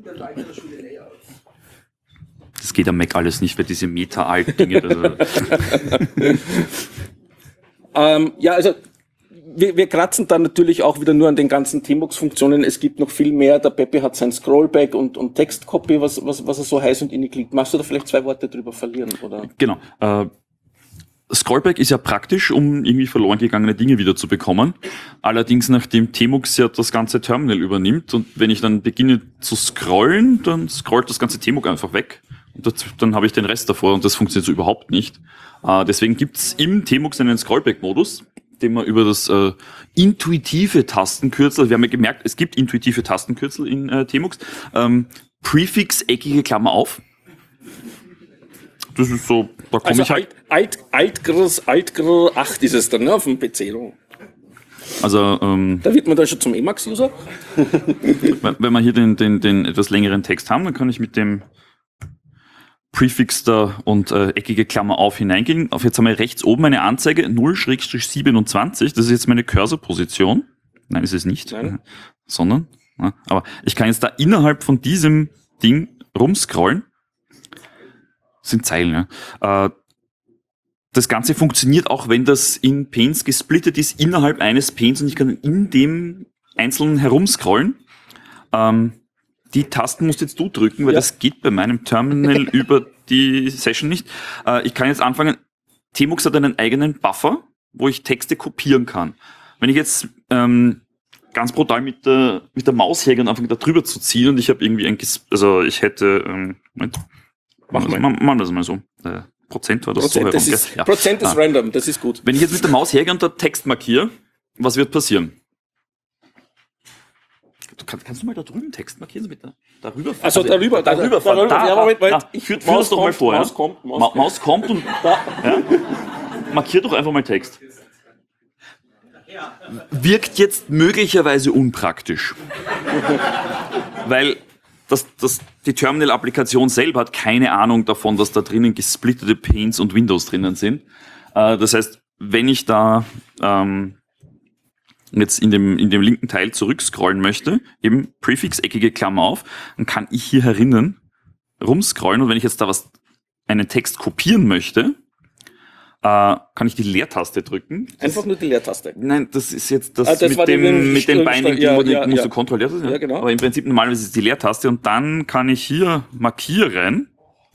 Das geht am Mac alles nicht, weil diese Meta-Alt-Dinge... ähm, ja, also wir, wir kratzen dann natürlich auch wieder nur an den ganzen Tmux-Funktionen. Es gibt noch viel mehr. Der Peppi hat sein Scrollback und, und Textcopy, was, was, was er so heiß und innig liegt. Magst du da vielleicht zwei Worte drüber verlieren? Oder? Genau. Äh, Scrollback ist ja praktisch, um irgendwie verloren gegangene Dinge wieder zu bekommen. Allerdings, nachdem Tmux ja das ganze Terminal übernimmt und wenn ich dann beginne zu scrollen, dann scrollt das ganze Tmux einfach weg. Und das, dann habe ich den Rest davor und das funktioniert so überhaupt nicht. Äh, deswegen gibt's im Tmux einen Scrollback-Modus, den man über das äh, intuitive Tastenkürzel, wir haben ja gemerkt, es gibt intuitive Tastenkürzel in äh, Tmux, ähm, Prefix, eckige Klammer auf. Das ist so, da komme Also ich halt... Alt, Alt, Alt, Alt, Alt, acht ist es dann, ne, auf dem P C. Also, ähm, Da wird man da schon zum Emacs-User. wenn wenn wir hier den, den, den etwas längeren Text haben, dann kann ich mit dem Prefix da und äh, eckige Klammer auf hineingehen. Auf jetzt haben wir rechts oben eine Anzeige null siebenundzwanzig. Das ist jetzt meine Cursorposition. Nein, ist es nicht. Nein. Sondern, ja, aber ich kann jetzt da innerhalb von diesem Ding rumscrollen. Das sind Zeilen, ja. Äh, das Ganze funktioniert auch, wenn das in Panes gesplittet ist, innerhalb eines Panes und ich kann in dem einzeln herumscrollen. Ähm, die Tasten musst jetzt du drücken, weil Ja. das geht bei meinem Terminal über die Session nicht. Äh, ich kann jetzt anfangen. Tmux hat einen eigenen Buffer, wo ich Texte kopieren kann. Wenn ich jetzt ähm, ganz brutal mit der, mit der Maus hergehe und anfange da drüber zu ziehen und ich habe irgendwie ein, Ges- also ich hätte, ähm, Moment, Mach mal. machen wir das mal so. Äh, Prozent war das Prozent, so das herum, ist, gell? Ja. Prozent ist Ah. random, das ist gut. Wenn ich jetzt mit der Maus hergehe und da Text markiere, was wird passieren? Du kannst, kannst du mal da drüben Text markieren? So mit der, darüber fahren? Also darüber, da- darüber fahren. darüber, Da, ja, da, Moment, Moment. da. Ich- Führ, Maus führ das doch mal kommt, vor. Maus ja? kommt, Maus Ma- kommt. Maus kommt und ja? Markier doch einfach mal Text. Wirkt jetzt möglicherweise unpraktisch. Weil das, das, die Terminal-Applikation selber hat keine Ahnung davon, dass da drinnen gesplittete Panes und Windows drinnen sind. Äh, das heißt, wenn ich da ähm, jetzt in dem, in dem linken Teil zurückscrollen möchte, eben Prefix, eckige Klammer auf, dann kann ich hier herinnen rumscrollen und wenn ich jetzt da was, einen Text kopieren möchte, äh, kann ich die Leertaste drücken. Einfach nur die Leertaste. Nein, das ist jetzt das, Ah, das mit, war die- dem, mit dem St- Binding, ja, wo die ja, musst ja. du kontrollieren. Ja. Ja, genau. Aber im Prinzip normalerweise ist die Leertaste und dann kann ich hier markieren.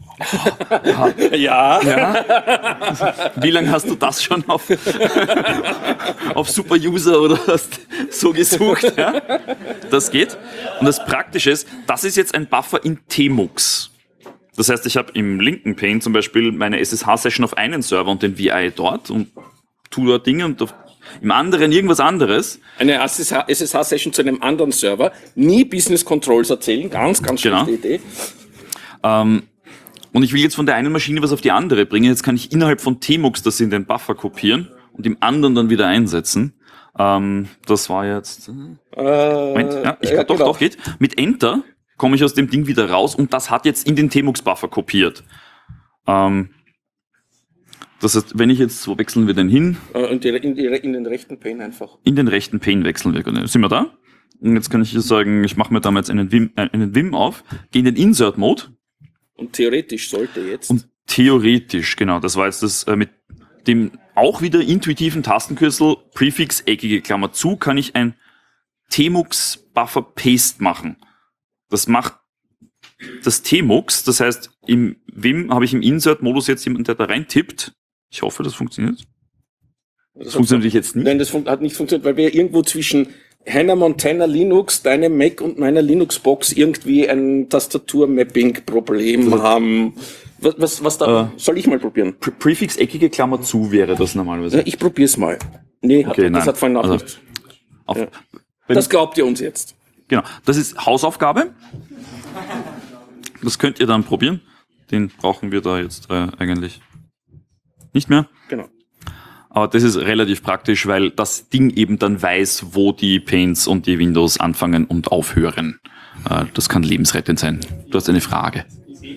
Ja. Ja. Wie lange hast du das schon auf, auf Superuser oder hast so gesucht? Ja? Das geht. Und das Praktische ist, das ist jetzt ein Buffer in Tmux. Das heißt, ich habe im linken Pane zum Beispiel meine S S H-Session auf einen Server und den V I dort und tue dort Dinge und auf, im anderen irgendwas anderes. Eine S S H-Session zu einem anderen Server. Nie Business Controls erzählen. Ganz, ganz schlechte Genau. Idee. Ähm, und ich will jetzt von der einen Maschine was auf die andere bringen. Jetzt kann ich innerhalb von Tmux das in den Buffer kopieren und im anderen dann wieder einsetzen. Ähm, das war jetzt... Äh, Moment, ja, ich, ja, doch, genau. doch, geht. Mit Enter komme ich aus dem Ding wieder raus und das hat jetzt in den Tmux-Buffer kopiert. Ähm, das heißt, wenn ich jetzt, wo wechseln wir denn hin? Äh, Und die, in, die, in den rechten Pane einfach. In den rechten Pane wechseln wir. Sind wir da? Und jetzt kann ich hier sagen, ich mache mir da mal jetzt einen Vim, äh, einen Vim auf, gehe in den Insert-Mode Und theoretisch sollte jetzt. und theoretisch, genau, das war jetzt das äh, mit dem auch wieder intuitiven Tastenkürzel Prefix, eckige Klammer zu, kann ich ein Tmux-Buffer Paste machen. Das macht das Tmux, das heißt, im Vim habe ich im Insert-Modus jetzt jemanden, der da rein tippt. Ich hoffe, das funktioniert. Das das funktioniert natürlich jetzt nicht. Nein, das fun- hat nicht funktioniert, weil wir irgendwo zwischen Hannah Montana Linux, deinem Mac und meiner Linux-Box irgendwie ein Tastatur-Mapping-Problem haben. Was, was, was da, Äh. soll ich mal probieren? Pre Prefix, eckige Klammer zu wäre das normalerweise. Ja, ich probier's mal. Nee, hat, Okay, das nein. hat vorhin auch Also, nicht. Auf, Ja. wenn- Das glaubt ihr uns jetzt. Genau, das ist Hausaufgabe. Das könnt ihr dann probieren. Den brauchen wir da jetzt äh, eigentlich nicht mehr. Genau. Aber das ist relativ praktisch, weil das Ding eben dann weiß, wo die Panes und die Windows anfangen und aufhören. Äh, das kann lebensrettend sein. Du hast eine Frage.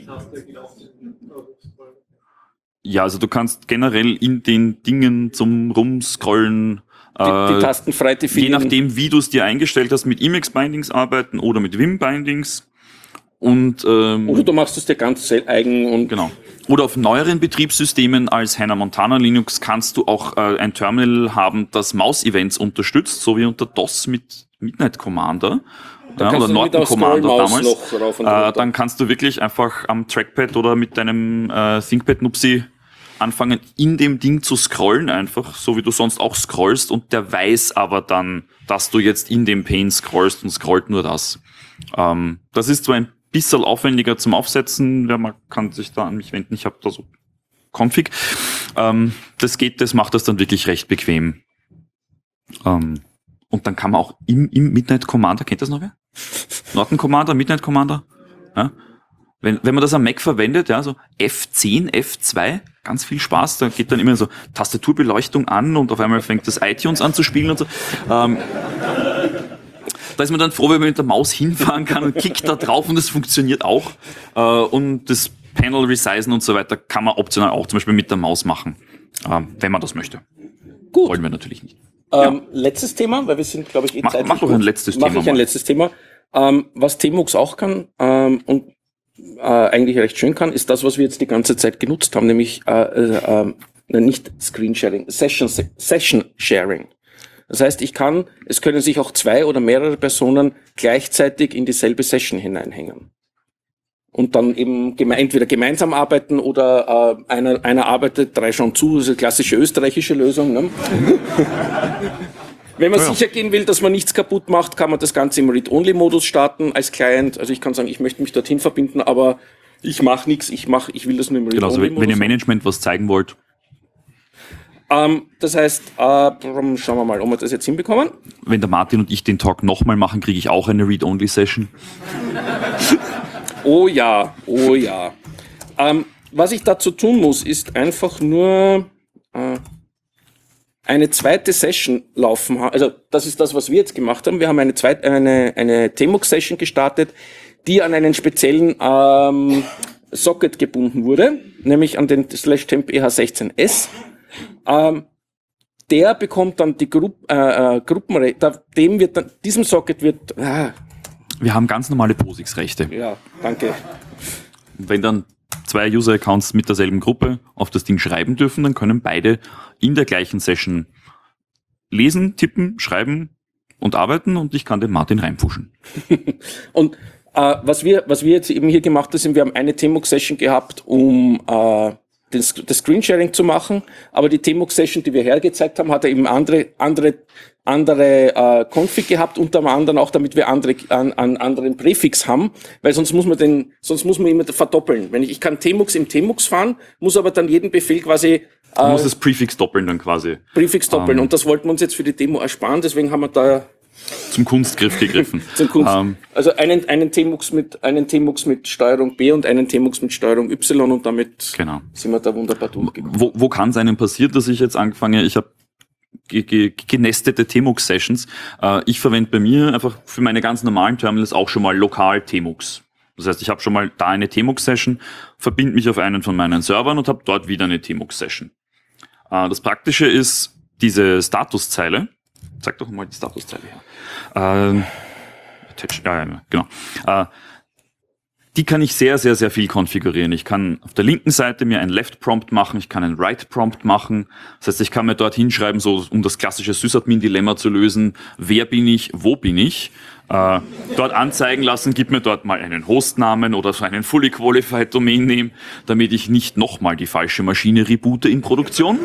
Ja, also du kannst generell in den Dingen zum Rumscrollen Die, die Tasten frei je definieren. nachdem, wie du es dir eingestellt hast, mit Emacs-Bindings arbeiten oder mit Vim-Bindings. Und ähm, Oder du machst es dir ganz sel- eigen und genau. Oder auf neueren Betriebssystemen als Hannah Montana Linux kannst du auch äh, ein Terminal haben, das Maus-Events unterstützt, so wie unter DOS mit Midnight Commander. Ja, kannst oder du mit Norton der Commander Scrollmaus damals. noch rauf und Äh, runter. dann kannst du wirklich einfach am Trackpad oder mit deinem äh, ThinkPad-Nupsi anfangen, in dem Ding zu scrollen, einfach, so wie du sonst auch scrollst, und der weiß aber dann, dass du jetzt in dem Pane scrollst und scrollt nur das. Ähm, das ist zwar ein bisschen aufwendiger zum Aufsetzen, ja, man kann sich da an mich wenden, ich habe da so Config. Ähm, das geht, das macht das dann wirklich recht bequem. Ähm, und dann kann man auch im, im Midnight Commander, kennt das noch wer? Norton Commander, Midnight Commander? Ja? Wenn, wenn man das am Mac verwendet, ja, so F zehn, F zwei, ganz viel Spaß, da geht dann immer so Tastaturbeleuchtung an und auf einmal fängt das iTunes an zu spielen und so. Ähm, da ist man dann froh, wenn man mit der Maus hinfahren kann und klickt da drauf und es funktioniert auch. Äh, und das Panel resizen und so weiter kann man optional auch zum Beispiel mit der Maus machen, ähm, wenn man das möchte. Gut. Wollen wir natürlich nicht. Ähm, letztes Thema, weil wir sind, glaube ich, eh Mach- zeitlich mach doch gut. ein letztes Mach Thema ich ein mal. letztes Thema. Ähm, was Tmux auch kann ähm, und äh, eigentlich recht schön kann, ist das, was wir jetzt die ganze Zeit genutzt haben, nämlich äh, äh, äh, nicht Screen Sharing, Session, Session Sharing. Das heißt, ich kann, es können sich auch zwei oder mehrere Personen gleichzeitig in dieselbe Session hineinhängen. Und dann eben geme entweder gemeinsam arbeiten oder äh, einer, einer arbeitet, drei schauen zu, das ist eine klassische österreichische Lösung. Ne? Wenn man Ja, ja. sicher gehen will, dass man nichts kaputt macht, kann man das Ganze im Read-Only-Modus starten als Client. Also ich kann sagen, ich möchte mich dorthin verbinden, aber ich mache nichts, ich mach, ich will das nur im Genau, also Read-Only-Modus. wenn ihr Management was zeigen wollt, ähm, das heißt, äh, schauen wir mal, ob wir das jetzt hinbekommen. wenn der Martin und ich den Talk nochmal machen, kriege ich auch eine Read-Only-Session. Oh ja, oh ja. Ähm, was ich dazu tun muss, ist einfach nur äh, eine zweite Session laufen haben. Also das ist das, was wir jetzt gemacht haben. Wir haben eine zweite, eine, eine T-Mux-Session gestartet, die an einen speziellen ähm, Socket gebunden wurde, nämlich an den slash temp E H sechzehn S. Ähm, der bekommt dann die Gru äh, äh, Gruppenrechte, dem wird dann, diesem Socket wird, ah, Wir haben ganz normale POSIX-Rechte. ja, danke. Wenn dann zwei User-Accounts mit derselben Gruppe auf das Ding schreiben dürfen, dann können beide in der gleichen Session lesen, tippen, schreiben und arbeiten und ich kann den Martin reinpushen. Und äh, was wir was wir jetzt eben hier gemacht haben, wir haben eine T-Mux-Session gehabt, um äh, das, das Screensharing zu machen, aber die T-Mux-Session, die wir hergezeigt haben, hat er eben andere andere andere äh, Config gehabt, unter anderem auch, damit wir andere an, an anderen Präfix haben, weil sonst muss man den sonst muss man immer verdoppeln. Wenn ich ich kann T-Mux im T-Mux fahren, muss aber dann jeden Befehl quasi Du äh, musst das Prefix doppeln dann quasi. Präfix doppeln ähm, und das wollten wir uns jetzt für die Demo ersparen, deswegen haben wir da Zum Kunstgriff gegriffen. zum Kunst. Ähm, Also einen, einen T-Mux mit, einen T-Mux mit Steuerung B und einen T-Mux mit Steuerung Y und damit genau. sind wir da wunderbar durchgekommen. Wo, wo kann es einem passieren, dass ich jetzt anfange, ich habe ge ge genestete T-Mux-Sessions. Äh, ich verwende bei mir einfach für meine ganz normalen Terminals auch schon mal lokal T-Mux. Das heißt, ich habe schon mal da eine T-Mux-Session, verbinde mich auf einen von meinen Servern und habe dort wieder eine T-Mux-Session. Äh, das Praktische ist diese Statuszeile. Zeig doch mal die Statuszeile her. Ähm, attach, ja, ja, genau. Äh, die kann ich sehr, sehr, sehr viel konfigurieren. Ich kann auf der linken Seite mir ein Left-Prompt machen, ich kann ein Right-Prompt machen. Das heißt, ich kann mir dort hinschreiben, so um das klassische Sysadmin-Dilemma zu lösen, wer bin ich, wo bin ich. Äh, dort anzeigen lassen, gib mir dort mal einen Hostnamen oder so einen Fully Qualified Domain Name, damit ich nicht nochmal die falsche Maschine reboote in Produktion.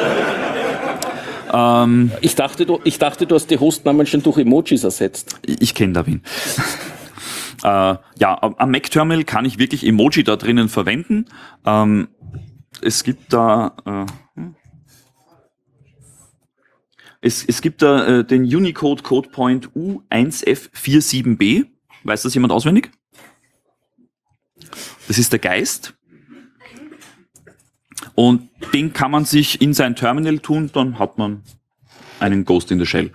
ähm, Ich dachte, du, ich dachte, du hast die Hostnamen schon durch Emojis ersetzt. Ich kenne Davin. äh, ja, am Mac-Terminal kann ich wirklich Emoji da drinnen verwenden. Ähm, es gibt da äh, es, es gibt da äh, den Unicode Codepoint U eins F siebenundvierzig B. Weiß das jemand auswendig? Das ist der Geist. Und den kann man sich in sein Terminal tun, dann hat man einen Ghost in the Shell.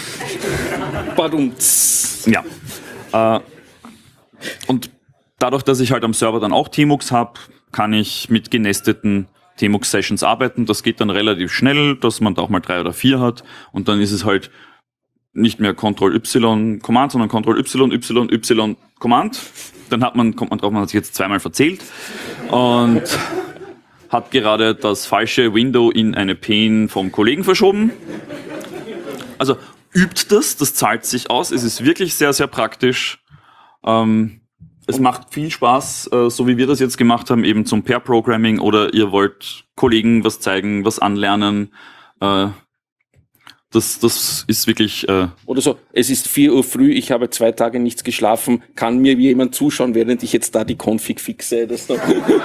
Badumts. Ja. Äh, und dadurch, dass ich halt am Server dann auch T-Mux habe, kann ich mit genesteten T-Mux-Sessions arbeiten. Das geht dann relativ schnell, dass man da auch mal drei oder vier hat. Und dann ist es halt nicht mehr Ctrl-Y Command, sondern Ctrl-Y, Y, Y Command. Dann hat man, kommt man drauf, man hat sich jetzt zweimal verzählt. Und hat gerade das falsche Window in eine Pane vom Kollegen verschoben. Also übt das, das zahlt sich aus. Es ist wirklich sehr, sehr praktisch. Ähm, es macht viel Spaß, äh, so wie wir das jetzt gemacht haben, eben zum Pair-Programming oder ihr wollt Kollegen was zeigen, was anlernen. Äh, das, das ist wirklich... Äh, Oder so, es ist vier Uhr früh, ich habe zwei Tage nichts geschlafen, kann mir jemand zuschauen, während ich jetzt da die Config fixe? Das, da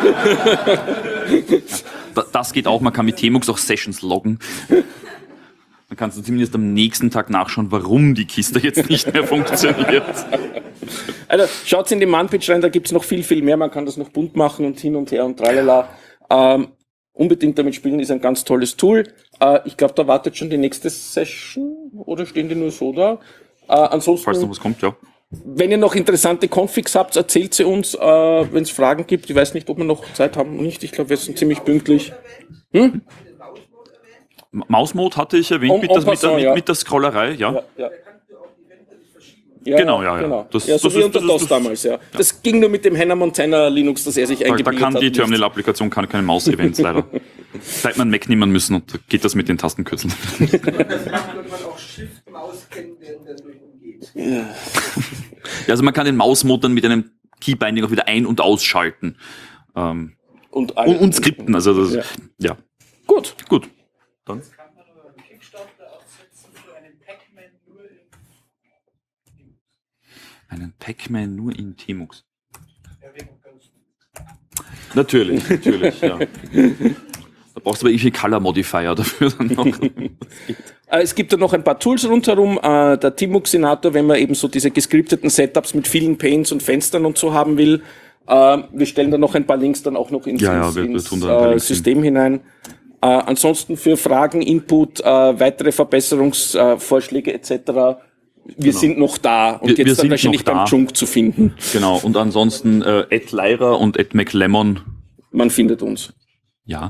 das geht auch, man kann mit T-Mux auch Sessions loggen. Dann kannst du zumindest am nächsten Tag nachschauen, warum die Kiste jetzt nicht mehr funktioniert. Also schaut in die Man-Page rein, da gibt's noch viel, viel mehr. Man kann das noch bunt machen und hin und her und tralala. Ähm, unbedingt damit spielen, ist ein ganz tolles Tool. Äh, ich glaube, da wartet schon die nächste Session oder stehen die nur so da? Äh, ansonsten, Falls noch was kommt, ja. wenn ihr noch interessante Configs habt, erzählt sie uns, äh, wenn es Fragen gibt. Ich weiß nicht, ob wir noch Zeit haben oder nicht. Ich glaube, wir sind ziemlich pünktlich. Hm? Mausmode hatte ich erwähnt En- mit, en das, mit, der, passant, mit, ja. mit der Scrollerei, ja. Ja, ja. Ja, Genau, ja, ja. Genau. Das- ja, so das wie ist- unter das ist- DOS das- damals, ja. Das ging nur mit dem Hannah Montana Linux, das er sich Da, da eingebildet kann hat. die nicht. Terminal-Applikation kann keine Maus-Events leider. Da hätte man Mac nehmen müssen und da geht das mit den Tastenkürzeln. Das macht man auch Shift-Maus kennen, der dadurch umgeht. Ja. Ja, also man kann den Mausmod dann mit einem Keybinding auch wieder ein- und ausschalten. Ähm, Und, und, und skripten, also das, Ja. ja. Gut. Gut. Dann. Das kann man aber einen Kickstarter aufsetzen für einen Pac-Man nur in. Einen Pac-Man nur in Tmux. Ja, wegen ganz. Natürlich, natürlich, ja. Da brauchst du aber irgendwie Color Modifier dafür dann noch. Äh, Es gibt da noch ein paar Tools rundherum. Äh, Der Tmux-Senator, wenn man eben so diese gescripteten Setups mit vielen Panes und Fenstern und so haben will. Äh, Wir stellen da noch ein paar Links dann auch noch ins, Ja, ja, ins, wir- wir ins tun da ein paar äh, Links hin. System hinein. Äh, Ansonsten für Fragen, Input, äh, weitere Verbesserungsvorschläge et cetera. Wir Genau. sind noch da und Wir- wir jetzt dann sind wahrscheinlich noch da. beim Junk zu finden. Genau, und ansonsten äh, Ed Lyra und Ed McLemmon. Man findet uns. Ja.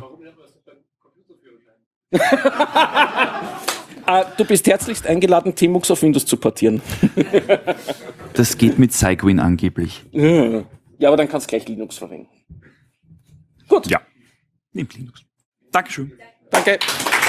Äh, Du bist herzlichst eingeladen, Tmux auf Windows zu portieren. Das geht mit Cygwin angeblich. Ja, aber dann kannst du gleich Linux verwenden. Gut, Ja. Nehmt Linux. Dankeschön. danke.